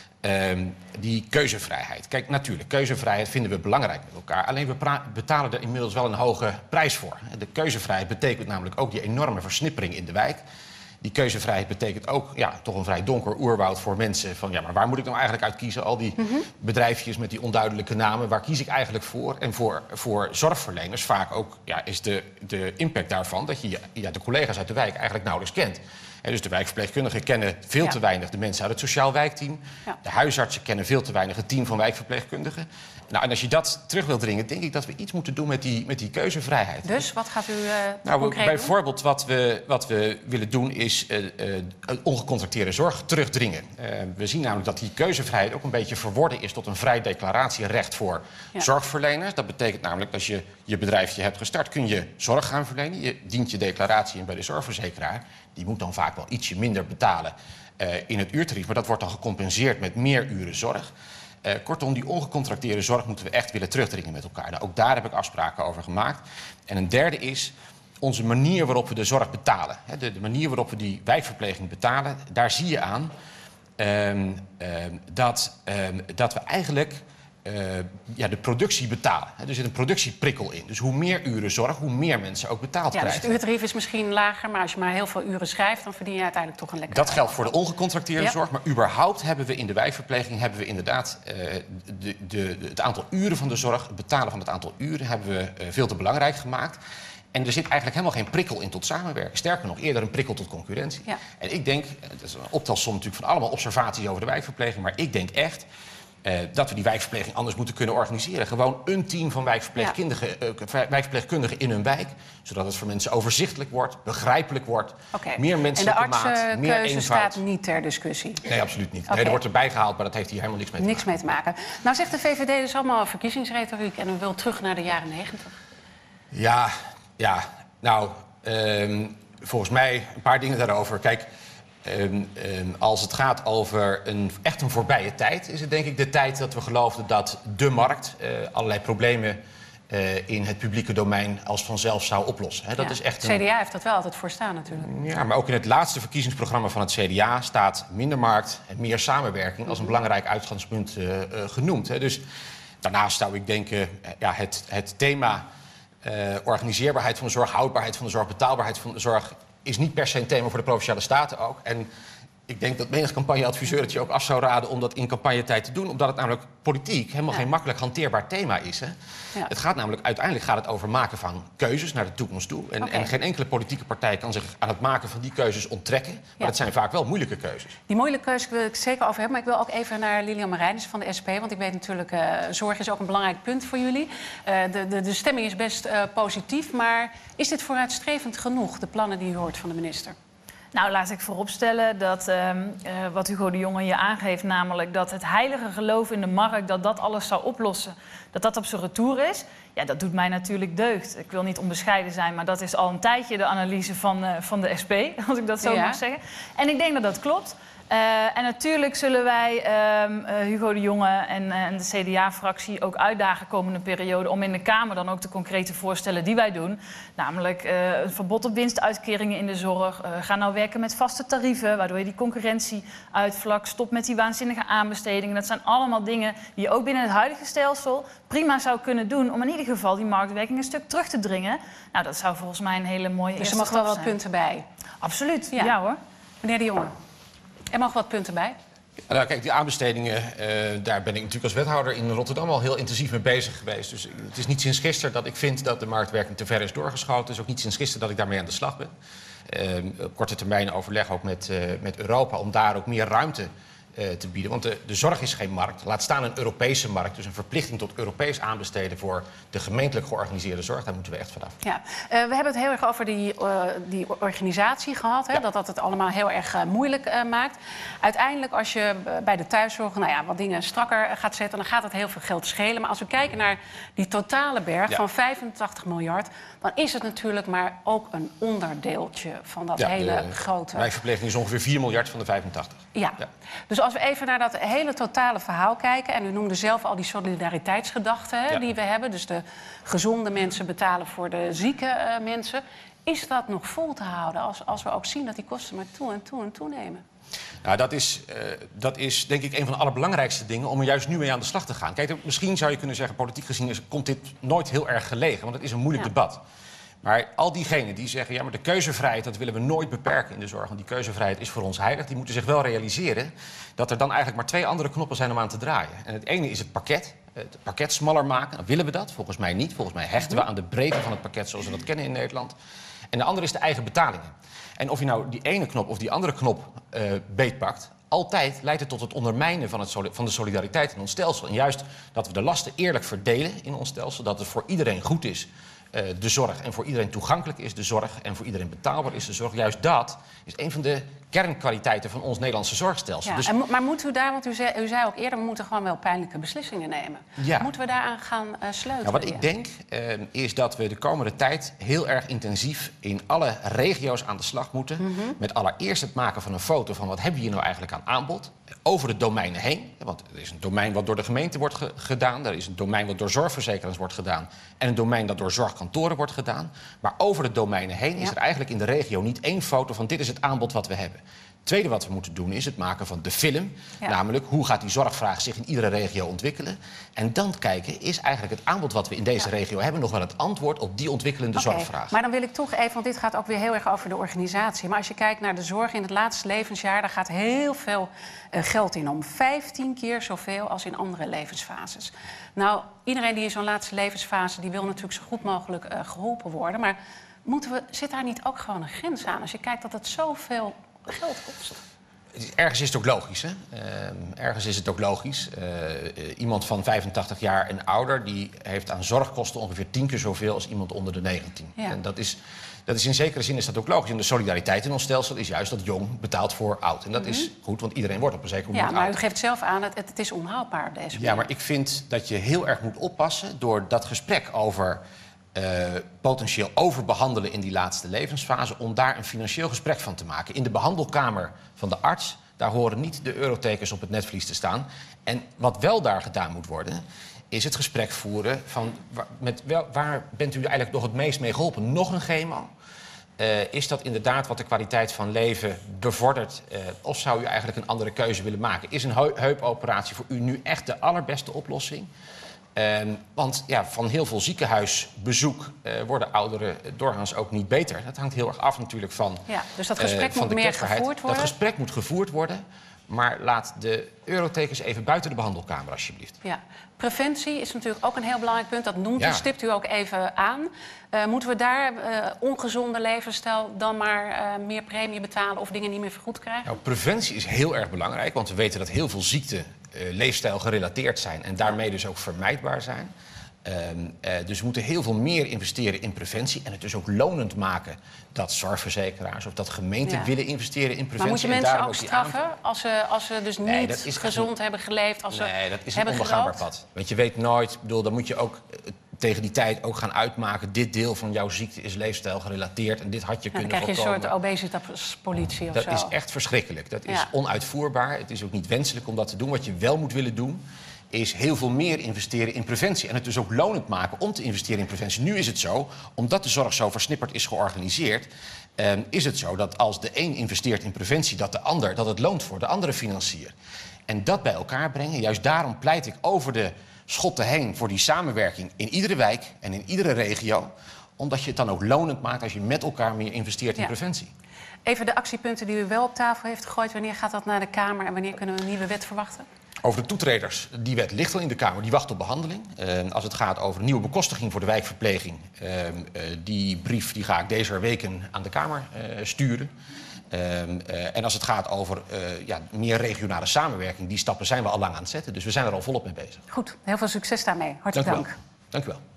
die keuzevrijheid. Kijk, natuurlijk, keuzevrijheid vinden we belangrijk met elkaar. Alleen we betalen er inmiddels wel een hoge prijs voor. De keuzevrijheid betekent namelijk ook die enorme versnippering in de wijk. Die keuzevrijheid betekent ook toch een vrij donker oerwoud voor mensen. Van maar waar moet ik nou eigenlijk uit kiezen? Al die bedrijfjes met die onduidelijke namen, waar kies ik eigenlijk voor? En voor zorgverleners vaak ook is de impact daarvan... dat je de collega's uit de wijk eigenlijk nauwelijks kent. En dus de wijkverpleegkundigen kennen veel te weinig de mensen uit het sociaal wijkteam. Ja. De huisartsen kennen veel te weinig het team van wijkverpleegkundigen. Nou, en als je dat terug wil dringen, denk ik dat we iets moeten doen met die keuzevrijheid. Dus wat gaat u concreet bijvoorbeeld doen? Wat we willen doen is ongecontracteerde zorg terugdringen. We zien namelijk dat die keuzevrijheid ook een beetje verworden is tot een vrij declaratierecht voor zorgverleners. Dat betekent namelijk dat als je je bedrijfje hebt gestart, kun je zorg gaan verlenen. Je dient je declaratie in bij de zorgverzekeraar. Die moet dan vaak wel ietsje minder betalen in het uurtarief. Maar dat wordt dan gecompenseerd met meer uren zorg. Kortom, die ongecontracteerde zorg moeten we echt willen terugdringen met elkaar. Nou, ook daar heb ik afspraken over gemaakt. En een derde is onze manier waarop we de zorg betalen. De manier waarop we die wijkverpleging betalen. Daar zie je aan dat we eigenlijk de productie betalen. Er zit een productieprikkel in. Dus hoe meer uren zorg, hoe meer mensen ook betaald krijgen. Dus het uurtarief is misschien lager, maar als je maar heel veel uren schrijft, dan verdien je uiteindelijk toch een lekker. Dat geldt voor de ongecontracteerde zorg, maar überhaupt hebben we in de wijkverpleging inderdaad het aantal uren van de zorg, het betalen van het aantal uren, hebben we veel te belangrijk gemaakt. En er zit eigenlijk helemaal geen prikkel in tot samenwerken. Sterker nog, eerder een prikkel tot concurrentie. Ja. En ik denk, het is een optelsom natuurlijk van allemaal observaties over de wijkverpleging, maar ik denk echt dat we die wijkverpleging anders moeten kunnen organiseren. Gewoon een team van wijkverpleegkundigen in hun wijk. Zodat het voor mensen overzichtelijk wordt, begrijpelijk wordt. Meer menselijke maat, meer eenvoud. En de artsenkeuze staat niet ter discussie? Nee, absoluut niet. Nee, er wordt erbij gehaald, maar dat heeft hier helemaal niks mee te maken. Nou zegt de VVD, dat is allemaal verkiezingsretoriek en we willen terug naar de jaren 90. Ja. Nou, volgens mij een paar dingen daarover. Kijk, als het gaat over echt een voorbije tijd, is het denk ik de tijd dat we geloofden dat de markt allerlei problemen in het publieke domein als vanzelf zou oplossen. Dat is echt CDA heeft dat wel altijd voor staan natuurlijk. Ja, maar ook in het laatste verkiezingsprogramma van het CDA staat minder markt en meer samenwerking als een belangrijk uitgangspunt genoemd. Dus daarnaast zou ik denken, het thema organiseerbaarheid van de zorg, houdbaarheid van de zorg, betaalbaarheid van de zorg is niet per se een thema voor de Provinciale Staten ook. En ik denk dat menig campagneadviseur het je ook af zou raden om dat in campagnetijd te doen, omdat het namelijk politiek helemaal geen makkelijk hanteerbaar thema is. Hè? Ja. Het gaat namelijk uiteindelijk over maken van keuzes naar de toekomst toe. En geen enkele politieke partij kan zich aan het maken van die keuzes onttrekken. Maar het zijn vaak wel moeilijke keuzes. Die moeilijke keuzes wil ik zeker over hebben. Maar ik wil ook even naar Lilian Marijnissen van de SP. Want ik weet natuurlijk, zorg is ook een belangrijk punt voor jullie. De stemming is best positief. Maar is dit vooruitstrevend genoeg, de plannen die u hoort van de minister? Nou, laat ik vooropstellen dat wat Hugo de Jonge hier aangeeft, namelijk dat het heilige geloof in de markt, dat alles zou oplossen, dat op zijn retour is. Ja, dat doet mij natuurlijk deugd. Ik wil niet onbescheiden zijn, maar dat is al een tijdje de analyse van de SP, als ik dat zo mag zeggen. En ik denk dat dat klopt. En natuurlijk zullen wij Hugo de Jonge en de CDA-fractie ook uitdagen komende periode om in de Kamer dan ook de concrete voorstellen die wij doen. Namelijk een verbod op winstuitkeringen in de zorg. Ga nou werken met vaste tarieven, waardoor je die concurrentie uitvlakt. Stop met die waanzinnige aanbestedingen. Dat zijn allemaal dingen die je ook binnen het huidige stelsel prima zou kunnen doen om in ieder geval die marktwerking een stuk terug te dringen. Nou, dat zou volgens mij een hele mooie eerste stap zijn. Dus er mag wel wat punten bij? Absoluut, ja hoor. Meneer de Jonge. Er mag wat punten bij. Nou, kijk, die aanbestedingen, daar ben ik natuurlijk als wethouder in Rotterdam al heel intensief mee bezig geweest. Dus het is niet sinds gisteren dat ik vind dat de marktwerking te ver is doorgeschoten. Het is ook niet sinds gisteren dat ik daarmee aan de slag ben. Op korte termijn overleg ook met Europa om daar ook meer ruimte te bieden. Want de zorg is geen markt. Laat staan een Europese markt. Dus een verplichting tot Europees aanbesteden voor de gemeentelijk georganiseerde zorg. Daar moeten we echt vanaf. Ja. We hebben het heel erg over die organisatie gehad. Hè? Ja. Dat het allemaal heel erg moeilijk maakt. Uiteindelijk als je bij de thuiszorg wat dingen strakker gaat zetten, dan gaat het heel veel geld schelen. Maar als we kijken naar die totale berg van 85 miljard... dan is het natuurlijk maar ook een onderdeeltje van dat hele grote... Wijkverpleging is ongeveer 4 miljard van de 85. Ja. Dus als we even naar dat hele totale verhaal kijken, en u noemde zelf al die solidariteitsgedachten die we hebben, dus de gezonde mensen betalen voor de zieke mensen, is dat nog vol te houden als we ook zien dat die kosten maar toenemen? Nou, dat is denk ik een van de allerbelangrijkste dingen om er juist nu mee aan de slag te gaan. Kijk, misschien zou je kunnen zeggen, politiek gezien komt dit nooit heel erg gelegen, want het is een moeilijk debat. Maar al diegenen die zeggen, ja, maar de keuzevrijheid, dat willen we nooit beperken in de zorg. Want die keuzevrijheid is voor ons heilig. Die moeten zich wel realiseren dat er dan eigenlijk maar 2 andere knoppen zijn om aan te draaien. En het ene is het pakket smaller maken. Dan willen we dat? Volgens mij niet. Volgens mij hechten we aan de breedte van het pakket zoals we dat kennen in Nederland. En de andere is de eigen betalingen. En of je nou die ene knop of die andere knop beetpakt, altijd leidt het tot het ondermijnen van de solidariteit in ons stelsel. En juist dat we de lasten eerlijk verdelen in ons stelsel, dat het voor iedereen goed is, de zorg, en voor iedereen toegankelijk is de zorg en voor iedereen betaalbaar is de zorg. Juist dat is een van de kernkwaliteiten van ons Nederlandse zorgstelsel. Ja, dus... maar moeten we daar, want u zei ook eerder, we moeten gewoon wel pijnlijke beslissingen nemen. Ja. Moeten we daaraan gaan sleutelen? Nou, wat ik denk is dat we de komende tijd heel erg intensief in alle regio's aan de slag moeten. Met allereerst het maken van een foto van wat hebben we hier nou eigenlijk aan aanbod. Over de domeinen heen. Want er is een domein wat door de gemeente wordt gedaan. Er is een domein wat door zorgverzekeraars wordt gedaan. En een domein dat door zorgkantoren wordt gedaan. Maar over de domeinen heen is er eigenlijk in de regio niet één foto van dit is het aanbod wat we hebben. Het tweede wat we moeten doen is het maken van de film. Ja. Namelijk, hoe gaat die zorgvraag zich in iedere regio ontwikkelen? En dan kijken, is eigenlijk het aanbod wat we in deze regio hebben nog wel het antwoord op die ontwikkelende zorgvraag? Maar dan wil ik toch even, want dit gaat ook weer heel erg over de organisatie. Maar als je kijkt naar de zorg in het laatste levensjaar, daar gaat heel veel geld in om. 15 keer zoveel als in andere levensfases. Nou, iedereen die in zo'n laatste levensfase, die wil natuurlijk zo goed mogelijk geholpen worden. Maar zit daar niet ook gewoon een grens aan? Als je kijkt dat het zoveel geld kost. Ergens is het ook logisch, hè? Ergens is het ook logisch. Iemand van 85 jaar en ouder... die heeft aan zorgkosten ongeveer 10 keer zoveel... als iemand onder de 19. Ja. En dat is in zekere zin is dat ook logisch. En de solidariteit in ons stelsel is juist dat jong betaalt voor oud. En dat is goed, want iedereen wordt op een zeker moment Ja, maar oud. u geeft zelf aan, het is onhaalbaar op deze manier. Ja, maar ik vind dat je heel erg moet oppassen... door dat gesprek over... potentieel overbehandelen in die laatste levensfase... om daar een financieel gesprek van te maken. In de behandelkamer van de arts... daar horen niet de eurotekens op het netvlies te staan. En wat wel daar gedaan moet worden... is het gesprek voeren van... waar bent u eigenlijk nog het meest mee geholpen? Nog een chemo? Is dat inderdaad wat de kwaliteit van leven bevordert? Of zou u eigenlijk een andere keuze willen maken? Is een heupoperatie voor u nu echt de allerbeste oplossing? Want ja, van heel veel ziekenhuisbezoek worden ouderen doorgaans ook niet beter. Dat hangt heel erg af natuurlijk van... Ja, dus dat gesprek van moet de meer kwetsbaarheid. gevoerd worden? Dat gesprek moet gevoerd worden. Maar laat de eurotekens even buiten de behandelkamer, alsjeblieft. Ja. Preventie is natuurlijk ook een heel belangrijk punt. Dat noemt u, Ja. stipt u ook even aan. Moeten we daar ongezonde levensstijl dan maar meer premie betalen... of dingen niet meer vergoed krijgen? Nou, preventie is heel erg belangrijk, want we weten dat heel veel ziekten leefstijl gerelateerd zijn... en daarmee dus ook vermijdbaar zijn. Dus we moeten heel veel meer investeren in preventie... en het dus ook lonend maken dat zorgverzekeraars of dat gemeenten willen investeren in preventie. Maar moet je en mensen daarom ook die straffen als ze dus Nee, niet dat is gezond hebben geleefd? Als Nee, ze dat is een hebben onbegaanbaar gerookt? pad. Want je weet nooit, dan moet je ook tegen die tijd ook gaan uitmaken... dit deel van jouw ziekte is leefstijl gerelateerd en dit had je Dan kunnen krijg je voorkomen. een soort obesitaspolitie of Dat zo. is echt verschrikkelijk. Dat is Ja. onuitvoerbaar. Het is ook niet wenselijk om dat te doen. Wat je wel moet willen doen, is heel veel meer investeren in preventie. En het dus ook lonend maken om te investeren in preventie. Nu is het zo, omdat de zorg zo versnipperd is georganiseerd... is het zo dat als de een investeert in preventie... dat het loont voor de andere financier. En dat bij elkaar brengen, juist daarom pleit ik over de schotten heen... voor die samenwerking in iedere wijk en in iedere regio... omdat je het dan ook lonend maakt als je met elkaar meer investeert in Ja. preventie. Even de actiepunten die u wel op tafel heeft gegooid. Wanneer gaat dat naar de Kamer en wanneer kunnen we een nieuwe wet verwachten? Over de toetreders, die wet ligt al in de Kamer, die wacht op behandeling. Als het gaat over nieuwe bekostiging voor de wijkverpleging... die brief die ga ik deze weken aan de Kamer sturen. En als het gaat over meer regionale samenwerking... die stappen zijn we al lang aan het zetten. Dus we zijn er al volop mee bezig. Goed, heel veel succes daarmee. Hartelijk dank. Dank u wel.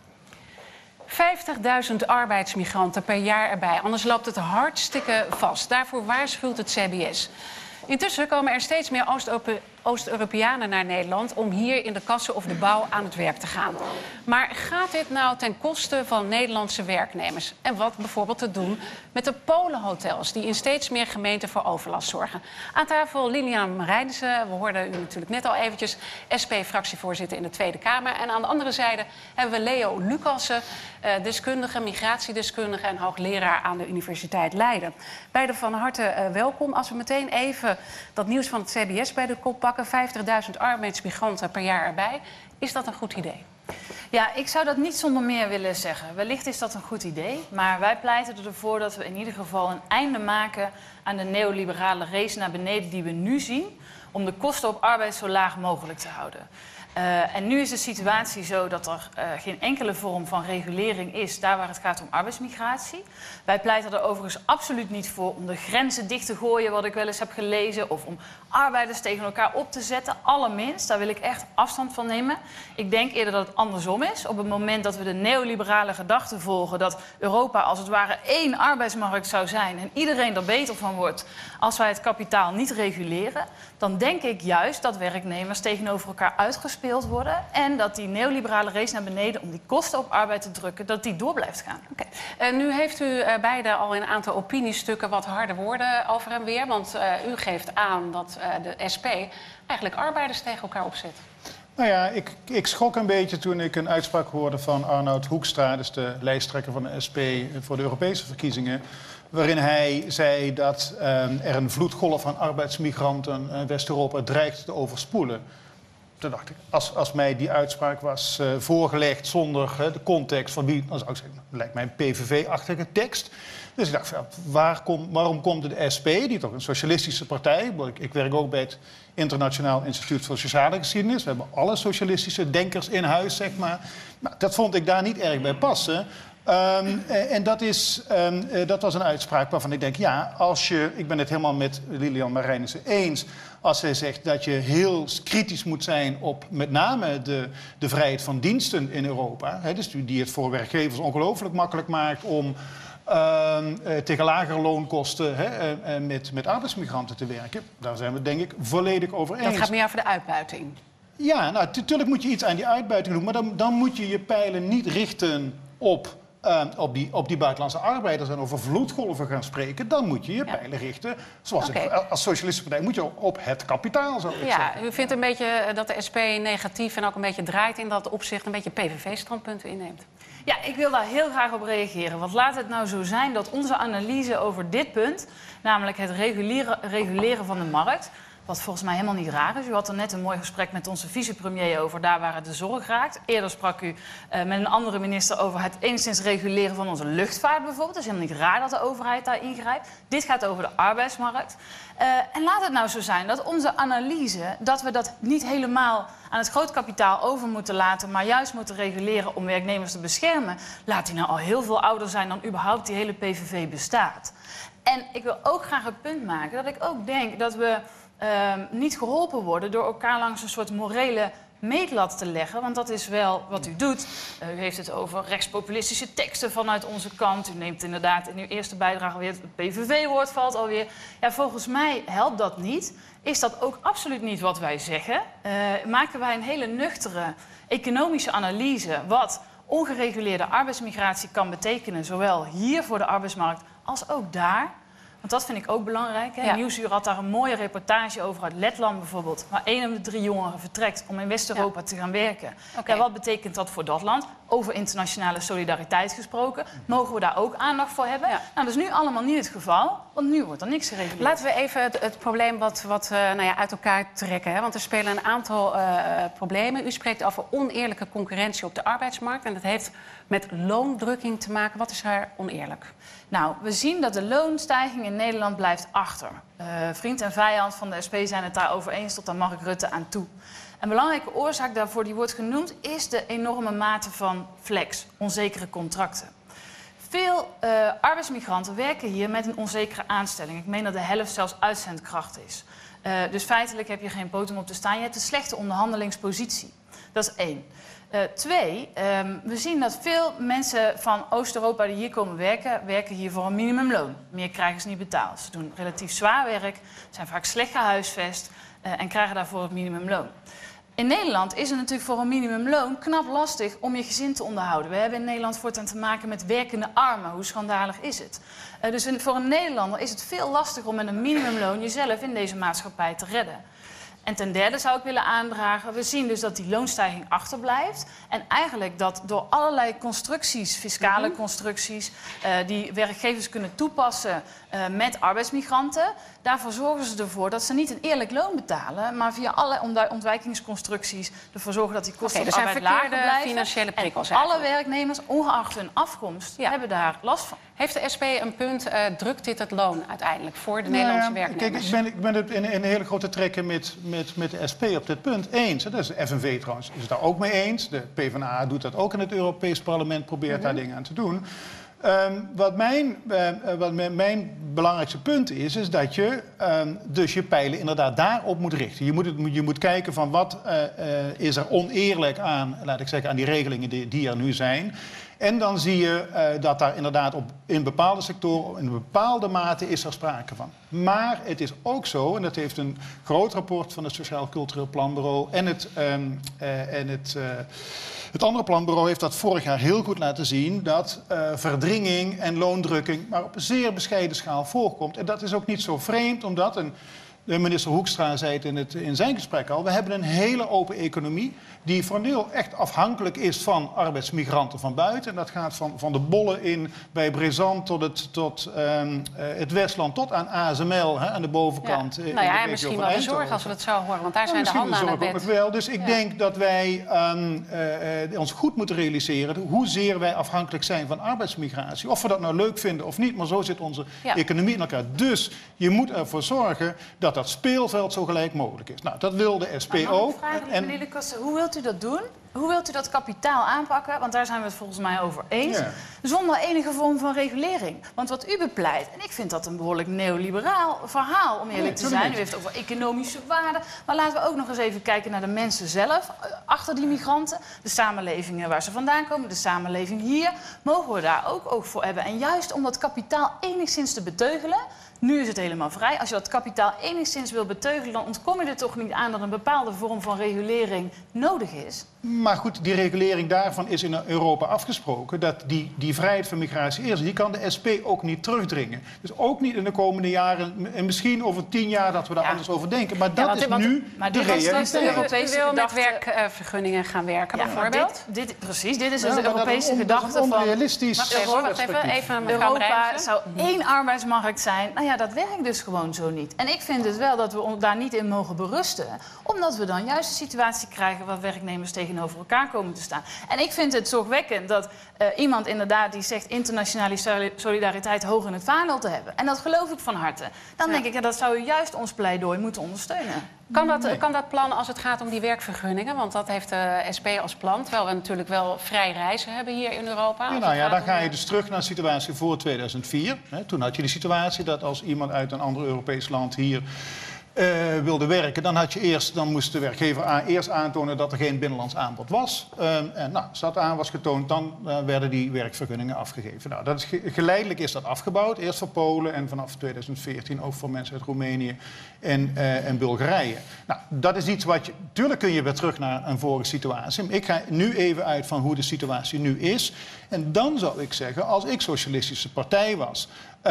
50.000 arbeidsmigranten per jaar erbij. Anders loopt het hartstikke vast. Daarvoor waarschuwt het CBS. Intussen komen er steeds meer Oost-Europeanen naar Nederland... om hier in de kassen of de bouw aan het werk te gaan. Maar gaat dit nou ten koste van Nederlandse werknemers? En wat bijvoorbeeld te doen met de Polenhotels... die in steeds meer gemeenten voor overlast zorgen? Aan tafel Lilian Marijnissen, we hoorden u natuurlijk net al eventjes... SP-fractievoorzitter in de Tweede Kamer. En aan de andere zijde hebben we Leo Lucassen... deskundige, migratiedeskundige en hoogleraar aan de Universiteit Leiden. Beiden van harte welkom. Als we meteen even dat nieuws van het CBS bij de kop pakken... 50.000 arbeidsmigranten per jaar erbij. Is dat een goed idee? Ja, ik zou dat niet zonder meer willen zeggen. Wellicht is dat een goed idee, maar wij pleiten ervoor dat we in ieder geval een einde maken aan de neoliberale race naar beneden die we nu zien, om de kosten op arbeid zo laag mogelijk te houden. En nu is de situatie zo dat er geen enkele vorm van regulering is... daar waar het gaat om arbeidsmigratie. Wij pleiten er overigens absoluut niet voor om de grenzen dicht te gooien... wat ik wel eens heb gelezen, of om arbeiders tegen elkaar op te zetten. Allerminst, daar wil ik echt afstand van nemen. Ik denk eerder dat het andersom is. Op het moment dat we de neoliberale gedachte volgen... dat Europa als het ware één arbeidsmarkt zou zijn... en iedereen er beter van wordt als wij het kapitaal niet reguleren... dan denk ik juist dat werknemers tegenover elkaar uitgespeeld worden... en dat die neoliberale race naar beneden om die kosten op arbeid te drukken... dat die door blijft gaan. Okay. Nu heeft u beide al in een aantal opiniestukken wat harde woorden over en weer. Want u geeft aan dat de SP eigenlijk arbeiders tegen elkaar opzet. Nou ja, ik schrok een beetje toen ik een uitspraak hoorde van Arnoud Hoekstra... dus de lijsttrekker van de SP voor de Europese verkiezingen... waarin hij zei dat er een vloedgolf van arbeidsmigranten West-Europa dreigt te overspoelen. Toen dacht ik, als mij die uitspraak was voorgelegd zonder de context van wie... dan zou ik zeggen, dat lijkt mij een PVV-achtige tekst. Dus ik dacht, waarom komt de SP, die toch een socialistische partij... ik werk ook bij het Internationaal Instituut voor Sociale Geschiedenis... we hebben alle socialistische denkers in huis, zeg maar. Nou, dat vond ik daar niet erg bij passen... En dat was een uitspraak waarvan ik denk, ja, ik ben het helemaal met Lilian Marijnissen eens, als zij zegt dat je heel kritisch moet zijn op met name de vrijheid van diensten in Europa. Hè, dus die het voor werkgevers ongelooflijk makkelijk maakt om tegen lagere loonkosten met arbeidsmigranten te werken. Daar zijn we het denk ik volledig over eens. Dat gaat meer over de uitbuiting. Ja, nou, natuurlijk moet je iets aan die uitbuiting doen, maar dan moet je je pijlen niet richten op die buitenlandse arbeiders en over vloedgolven gaan spreken. Dan moet je je pijlen richten, zoals als socialistische partij, moet je op het kapitaal, zou ik zeggen. U vindt een beetje dat de SP negatief en ook een beetje draait in dat opzicht, een beetje PVV-standpunten inneemt. Ja, ik wil daar heel graag op reageren. Want laat het nou zo zijn dat onze analyse over dit punt, namelijk het reguleren van de markt, wat volgens mij helemaal niet raar is. U had er net een mooi gesprek met onze vicepremier over daar waar het de zorg raakt. Eerder sprak u met een andere minister over het enigszins reguleren van onze luchtvaart bijvoorbeeld. Het is helemaal niet raar dat de overheid daar ingrijpt. Dit gaat over de arbeidsmarkt. En laat het nou zo zijn dat onze analyse, dat we dat niet helemaal aan het grootkapitaal over moeten laten, maar juist moeten reguleren om werknemers te beschermen. Laat die nou al heel veel ouder zijn dan überhaupt die hele PVV bestaat. En ik wil ook graag het punt maken dat ik ook denk dat we niet geholpen worden door elkaar langs een soort morele meetlat te leggen. Want dat is wel wat u doet. U heeft het over rechtspopulistische teksten vanuit onze kant. U neemt inderdaad in uw eerste bijdrage weer het PVV-woord valt alweer. Ja, volgens mij helpt dat niet. Is dat ook absoluut niet wat wij zeggen. Maken wij een hele nuchtere economische analyse wat ongereguleerde arbeidsmigratie kan betekenen, zowel hier voor de arbeidsmarkt als ook daar. Want dat vind ik ook belangrijk. Hè? Ja. Nieuwsuur had daar een mooie reportage over uit Letland bijvoorbeeld, waar 1 op de 3 jongeren vertrekt om in West-Europa te gaan werken. Ja, wat betekent dat voor dat land? Over internationale solidariteit gesproken. Mogen we daar ook aandacht voor hebben? Ja. Nou, dat is nu allemaal niet het geval, want nu wordt er niks gereguleerd. Laten we even het probleem wat uit elkaar trekken. Hè? Want er spelen een aantal problemen. U spreekt over oneerlijke concurrentie op de arbeidsmarkt. En dat heeft met loondrukking te maken. Wat is daar oneerlijk? Nou, we zien dat de loonstijging in Nederland blijft achter. Vriend en vijand van de SP zijn het daarover eens tot aan Mark Rutte aan toe. Een belangrijke oorzaak daarvoor die wordt genoemd is de enorme mate van flex, onzekere contracten. Veel arbeidsmigranten werken hier met een onzekere aanstelling. Ik meen dat de helft zelfs uitzendkracht is. Dus feitelijk heb je geen poot om op te staan. Je hebt een slechte onderhandelingspositie. Dat is 1. 2, we zien dat veel mensen van Oost-Europa die hier komen werken hier voor een minimumloon. Meer krijgen ze niet betaald. Ze doen relatief zwaar werk, zijn vaak slecht gehuisvest en krijgen daarvoor het minimumloon. In Nederland is het natuurlijk voor een minimumloon knap lastig om je gezin te onderhouden. We hebben in Nederland voortaan te maken met werkende armen. Hoe schandalig is het? Dus voor een Nederlander is het veel lastiger om met een minimumloon jezelf in deze maatschappij te redden. En ten derde zou ik willen aandragen, we zien dus dat die loonstijging achterblijft. En eigenlijk dat door allerlei constructies, fiscale constructies, die werkgevers kunnen toepassen met arbeidsmigranten. Daarvoor zorgen ze ervoor dat ze niet een eerlijk loon betalen, maar via allerlei ontwijkingsconstructies ervoor zorgen dat die kosten van arbeid lager blijven. Financiële prikkels en alle werknemers, ongeacht hun afkomst, hebben daar last van. Heeft de SP een punt, drukt dit het loon uiteindelijk voor de Nederlandse werknemers? Kijk, ik ben het in een hele grote trekken met de SP op dit punt eens. Dat is de FNV trouwens, is het daar ook mee eens. De PvdA doet dat ook in het Europees Parlement, probeert daar dingen aan te doen. Wat mijn belangrijkste punt is dat je dus je pijlen inderdaad daarop moet richten. Je moet kijken van wat is er oneerlijk aan, laat ik zeggen, aan die regelingen die er nu zijn. En dan zie je dat daar inderdaad in bepaalde sectoren, in een bepaalde mate is er sprake van. Maar het is ook zo, en dat heeft een groot rapport van het Sociaal Cultureel Planbureau en het andere planbureau heeft dat vorig jaar heel goed laten zien, dat verdringing en loondrukking maar op een zeer bescheiden schaal voorkomt. En dat is ook niet zo vreemd, omdat de minister Hoekstra zei het in zijn gesprek al, we hebben een hele open economie die voor een deel echt afhankelijk is van arbeidsmigranten van buiten. En dat gaat van de bollen bij Brezant tot het Westland, tot aan ASML, aan de bovenkant. Ja. Nou ja, en misschien wel de zorg als we dat zo horen, want daar zijn de handen aan het bed. Wel. Dus ik denk dat wij ons goed moeten realiseren hoezeer wij afhankelijk zijn van arbeidsmigratie. Of we dat nou leuk vinden of niet, maar zo zit onze economie in elkaar. Dus je moet ervoor zorgen dat dat speelveld zo gelijk mogelijk is. Nou, dat wil de SP ook. Meneer de Koster, hoe wilt u dat doen? Hoe wilt u dat kapitaal aanpakken? Want daar zijn we het volgens mij over eens. Ja. Zonder enige vorm van regulering. Want wat u bepleit, en ik vind dat een behoorlijk neoliberaal verhaal, om eerlijk te zijn. U heeft het over economische waarden. Maar laten we ook nog eens even kijken naar de mensen zelf. Achter die migranten. De samenlevingen waar ze vandaan komen. De samenleving hier. Mogen we daar ook oog voor hebben? En juist om dat kapitaal enigszins te beteugelen. Nu is het helemaal vrij. Als je dat kapitaal enigszins wil beteugelen, dan ontkom je er toch niet aan dat een bepaalde vorm van regulering nodig is. Maar goed, die regulering daarvan is in Europa afgesproken. Dat die vrijheid van migratie is. Die kan de SP ook niet terugdringen. Dus ook niet in de komende jaren. En misschien over 10 jaar dat we daar anders over denken. Maar dat is nu de realiteit. De Europese wil met werkvergunningen gaan werken, bijvoorbeeld. Precies, dit is dus de Europese gedachte van... onrealistisch. Wacht even, Europa zou één arbeidsmarkt zijn. Nou ja, dat werkt dus gewoon zo niet. En ik vind het wel dat we daar niet in mogen berusten. Omdat we dan juist een situatie krijgen waar werknemers tegenover elkaar komen te staan. En ik vind het zorgwekkend dat iemand inderdaad die zegt internationale solidariteit hoog in het vaandel te hebben. En dat geloof ik van harte. Dan denk ik, dat zou u juist ons pleidooi moeten ondersteunen. Kan dat plan als het gaat om die werkvergunningen? Want dat heeft de SP als plan. Terwijl we natuurlijk wel vrij reizen hebben hier in Europa. Dan ga je dus terug naar de situatie voor 2004. Toen had je de situatie dat als iemand uit een ander Europees land hier wilde werken, dan moest de werkgever eerst aantonen dat er geen binnenlands aanbod was. Als dat aan was getoond, dan werden die werkvergunningen afgegeven. Nou, geleidelijk is dat afgebouwd. Eerst voor Polen en vanaf 2014 ook voor mensen uit Roemenië en Bulgarije. Nou, dat is iets wat tuurlijk kun je weer terug naar een vorige situatie. Maar ik ga nu even uit van hoe de situatie nu is. En dan zou ik zeggen, als ik socialistische partij was,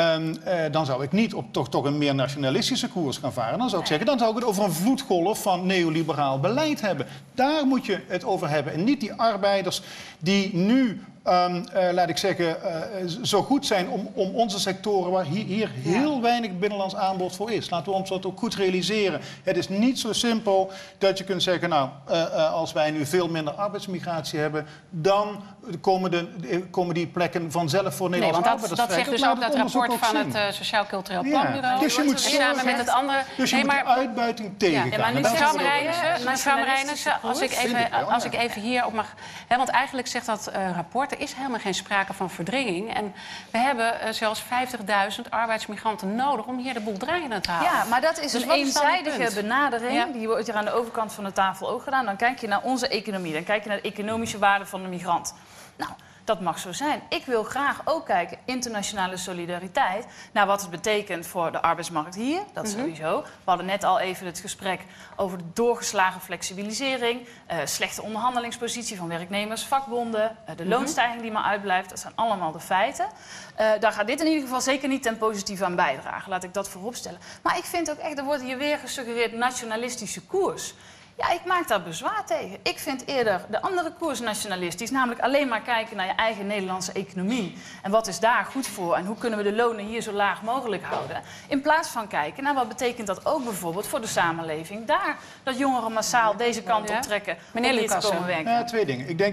dan zou ik niet op toch een meer nationalistische koers gaan varen. Dan zou ik zeggen, dan zou ik het over een vloedgolf van neoliberaal beleid hebben. Daar moet je het over hebben. En niet die arbeiders die nu, laat ik zeggen, zo goed zijn om onze sectoren waar hier heel weinig binnenlands aanbod voor is. Laten we ons dat ook goed realiseren. Het is niet zo simpel dat je kunt zeggen, als wij nu veel minder arbeidsmigratie hebben, dan komen die plekken vanzelf voor Nederlandse arbeiders. Dat zegt dus ook dat rapport van het Sociaal Cultureel Planbureau. Dus je moet samen met het andere. Dus je moet de uitbuiting tegengaan. Mevrouw Marijnissen, als ik even hierop mag. Want eigenlijk zegt dat rapport, er is helemaal geen sprake van verdringing. En we hebben zelfs 50.000 arbeidsmigranten nodig om hier de boel draaiende te houden. Ja, maar dat is een eenzijdige benadering. Ja. Die wordt hier aan de overkant van de tafel ook gedaan. Dan kijk je naar onze economie. Dan kijk je naar de economische waarde van de migrant. Nou, dat mag zo zijn. Ik wil graag ook kijken, internationale solidariteit, naar wat het betekent voor de arbeidsmarkt hier. Dat sowieso. We hadden net al even het gesprek over de doorgeslagen flexibilisering, slechte onderhandelingspositie van werknemers, vakbonden, de loonstijging die maar uitblijft. Dat zijn allemaal de feiten. Daar gaat dit in ieder geval zeker niet ten positieve aan bijdragen. Laat ik dat vooropstellen. Maar ik vind ook echt, er wordt hier weer gesuggereerd nationalistische koers. Ja, ik maak daar bezwaar tegen. Ik vind eerder de andere koers nationalistisch. Namelijk alleen maar kijken naar je eigen Nederlandse economie. En wat is daar goed voor? En hoe kunnen we de lonen hier zo laag mogelijk houden? In plaats van kijken naar wat betekent dat ook bijvoorbeeld voor de samenleving. Daar, dat jongeren massaal deze kant op trekken om hier te komen werken. Ja, 2 dingen. Ik denk,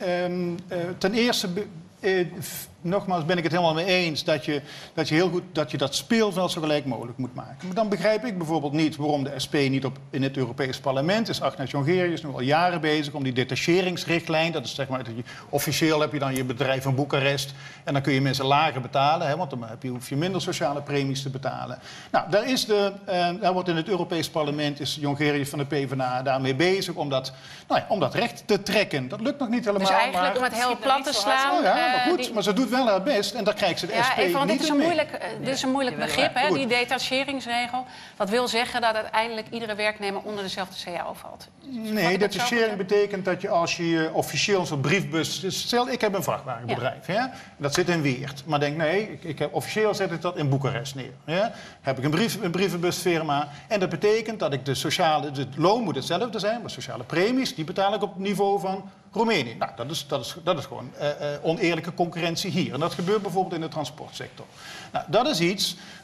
ten eerste, nogmaals ben ik het helemaal mee eens dat je dat speelveld zo gelijk mogelijk moet maken. Maar dan begrijp ik bijvoorbeeld niet waarom de SP niet in het Europees Parlement is. Agnes Jongerius is nu al jaren bezig om die detacheringsrichtlijn. Dat is zeg maar, officieel heb je dan je bedrijf in Boekarest en dan kun je mensen lager betalen, want dan hoef je minder sociale premies te betalen. Nou, daar wordt in het Europees Parlement is Jongerius van de PvdA daarmee bezig om dat recht te trekken. Dat lukt nog niet helemaal. Dus eigenlijk om het heel plat te slaan. Maar goed, maar ze doet wel haar best en daar krijgt ze de SP want niet mee. Dit is een moeilijk begrip, hè, die detacheringsregel. Dat wil zeggen dat uiteindelijk iedere werknemer onder dezelfde CAO valt. Nee, detachering betekent dat je als je officieel een soort briefbus... Dus stel, ik heb een vrachtwagenbedrijf, dat zit in Weert. Maar denk, nee, officieel zet ik dat in Boekarest neer. Ja? Heb ik een brievenbusfirma en dat betekent dat ik het loon moet hetzelfde zijn, maar sociale premies, die betaal ik op het niveau van Roemenië. Nou, dat is gewoon oneerlijke concurrentie hier. En dat gebeurt bijvoorbeeld in de transportsector. Nou, dat is iets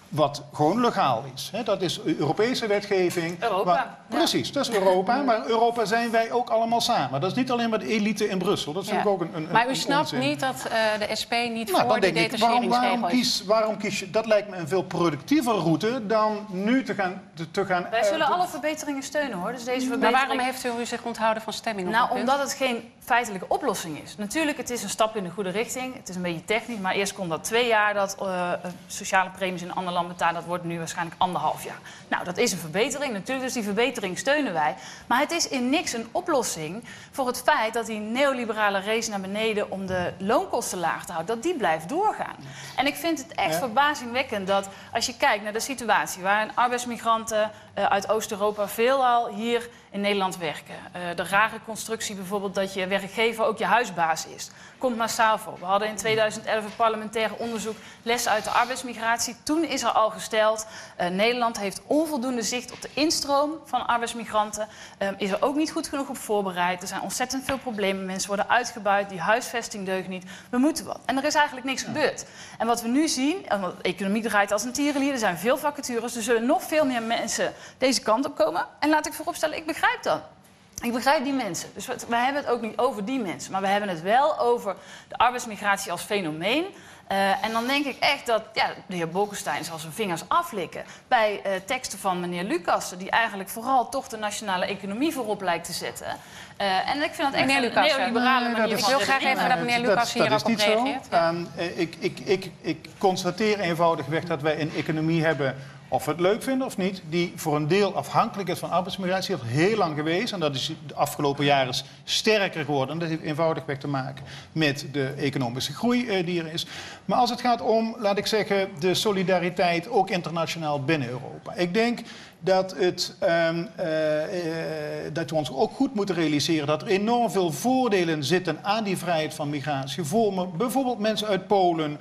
wat gewoon legaal is. Dat is Europese wetgeving. Europa. Precies, dat is Europa. Maar Europa zijn wij ook allemaal samen. Dat is niet alleen maar de elite in Brussel. Dat vind ik ook een Maar u snapt onzin. niet dat de SP niet voor die detacheringsregel is? Waarom kies je? Dat lijkt me een veel productievere route dan nu te gaan Wij zullen alle verbeteringen steunen, hoor. Dus deze Maar verbetering... waarom heeft u zich onthouden van stemming op Nou, dat punt? omdat het geen feitelijke oplossing is. Natuurlijk, het is een stap in de goede richting. Het is een beetje technisch, maar eerst komt dat 2 jaar... dat sociale premies in een ander land betalen. Dat wordt nu waarschijnlijk 1,5 jaar. Nou, dat is een verbetering. Natuurlijk, dus die verbetering steunen wij. Maar het is in niks een oplossing voor het feit... dat die neoliberale race naar beneden om de loonkosten laag te houden... dat die blijft doorgaan. En ik vind het echt verbazingwekkend dat als je kijkt naar de situatie... waarin arbeidsmigranten uit Oost-Europa veelal hier in Nederland werken. De rare constructie bijvoorbeeld dat je werkgever ook je huisbaas is. Komt massaal voor. We hadden in 2011 een parlementair onderzoek lessen uit de arbeidsmigratie. Toen is er al gesteld, Nederland heeft onvoldoende zicht op de instroom van arbeidsmigranten. Is er ook niet goed genoeg op voorbereid. Er zijn ontzettend veel problemen. Mensen worden uitgebuit, die huisvesting deugt niet. We moeten wat. En er is eigenlijk niks gebeurd. En wat we nu zien, want de economie draait als een tierenlier, er zijn veel vacatures, er zullen nog veel meer mensen deze kant op komen. En laat ik vooropstellen, ik begrijp dat. Ik begrijp die mensen. Dus we hebben het ook niet over die mensen. Maar we hebben het wel over de arbeidsmigratie als fenomeen. En dan denk ik echt dat de heer Bolkestein zal zijn vingers aflikken bij teksten van meneer Lucassen, die eigenlijk vooral toch de nationale economie voorop lijkt te zetten. En ik vind dat echt een neoliberale manier Ik van wil graag even dat meneer Lucassen hierop reageert. Ik constateer eenvoudigweg dat wij een economie hebben, of we het leuk vinden of niet, die voor een deel afhankelijk is van arbeidsmigratie. Dat is heel lang geweest en dat is de afgelopen jaren sterker geworden. En dat heeft eenvoudigweg te maken met de economische groei die er is. Maar als het gaat om, laat ik zeggen, de solidariteit ook internationaal binnen Europa. Ik denk dat we ons ook goed moeten realiseren dat er enorm veel voordelen zitten aan die vrijheid van migratie. Voor bijvoorbeeld mensen uit Polen.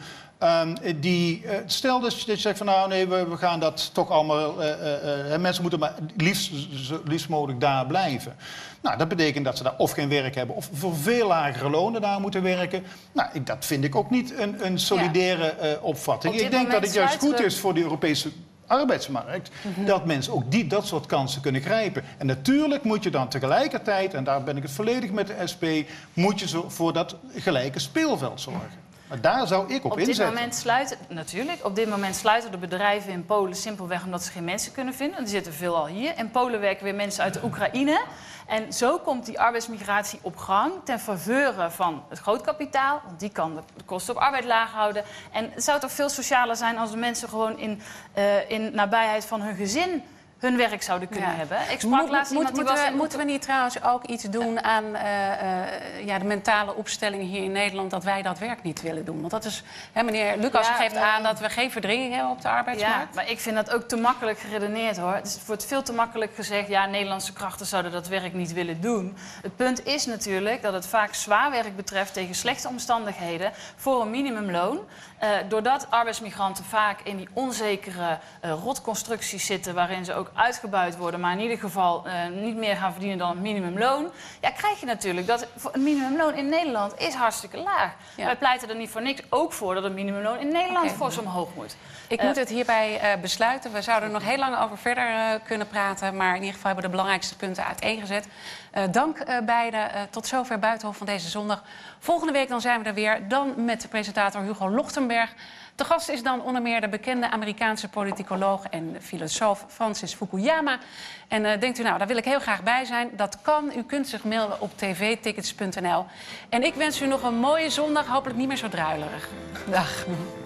Stel dat je zegt van nou nee, we gaan dat toch allemaal... mensen moeten maar liefst mogelijk daar blijven. Nou, dat betekent dat ze daar of geen werk hebben of voor veel lagere lonen daar moeten werken. Nou, dat vind ik ook niet een solidaire opvatting. Ik denk dat het juist goed is voor de Europese arbeidsmarkt, dat mensen ook dat soort kansen kunnen grijpen. En natuurlijk moet je dan tegelijkertijd, en daar ben ik het volledig met de SP, moet je voor dat gelijke speelveld zorgen. Maar daar zou ik op inzetten. Op dit moment sluiten de bedrijven in Polen simpelweg omdat ze geen mensen kunnen vinden. Die zitten veelal hier. In Polen werken weer mensen uit de Oekraïne. En zo komt die arbeidsmigratie op gang ten faveur van het grootkapitaal. Want die kan de kosten op arbeid laag houden. En het zou toch veel socialer zijn als de mensen gewoon in nabijheid van hun gezin hun werk zouden kunnen hebben. Ik sprak laatst iemand die moeten we niet trouwens ook iets doen aan de mentale opstelling hier in Nederland dat wij dat werk niet willen doen? Want dat is, meneer Lucas geeft aan dat we geen verdringing hebben op de arbeidsmarkt. Ja, maar ik vind dat ook te makkelijk geredeneerd, hoor. Het wordt veel te makkelijk gezegd, Nederlandse krachten zouden dat werk niet willen doen. Het punt is natuurlijk dat het vaak zwaar werk betreft tegen slechte omstandigheden voor een minimumloon. Doordat arbeidsmigranten vaak in die onzekere rotconstructies zitten waarin ze ook uitgebuit worden, maar in ieder geval niet meer gaan verdienen dan het minimumloon. Ja, krijg je natuurlijk dat een minimumloon in Nederland is hartstikke laag. Ja. Wij pleiten er niet voor niks ook voor dat het minimumloon in Nederland fors omhoog moet. Ik moet het hierbij besluiten. We zouden er nog heel lang over verder kunnen praten, maar in ieder geval hebben we de belangrijkste punten uiteengezet. Dank beiden. Tot zover Buitenhof van deze zondag. Volgende week dan zijn we er weer. Dan met de presentator Hugo Lochtenberg. De gast is dan onder meer de bekende Amerikaanse politicoloog en filosoof Francis Fukuyama. En denkt u, nou, daar wil ik heel graag bij zijn. Dat kan. U kunt zich melden op tvtickets.nl. En ik wens u nog een mooie zondag. Hopelijk niet meer zo druilerig. Dag.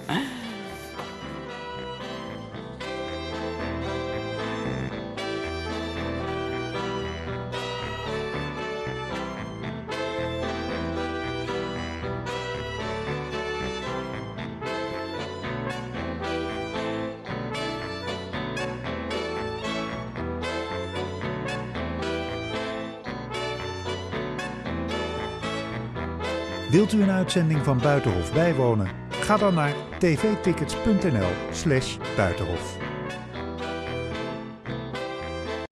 Wilt u een uitzending van Buitenhof bijwonen? Ga dan naar tvtickets.nl/Buitenhof.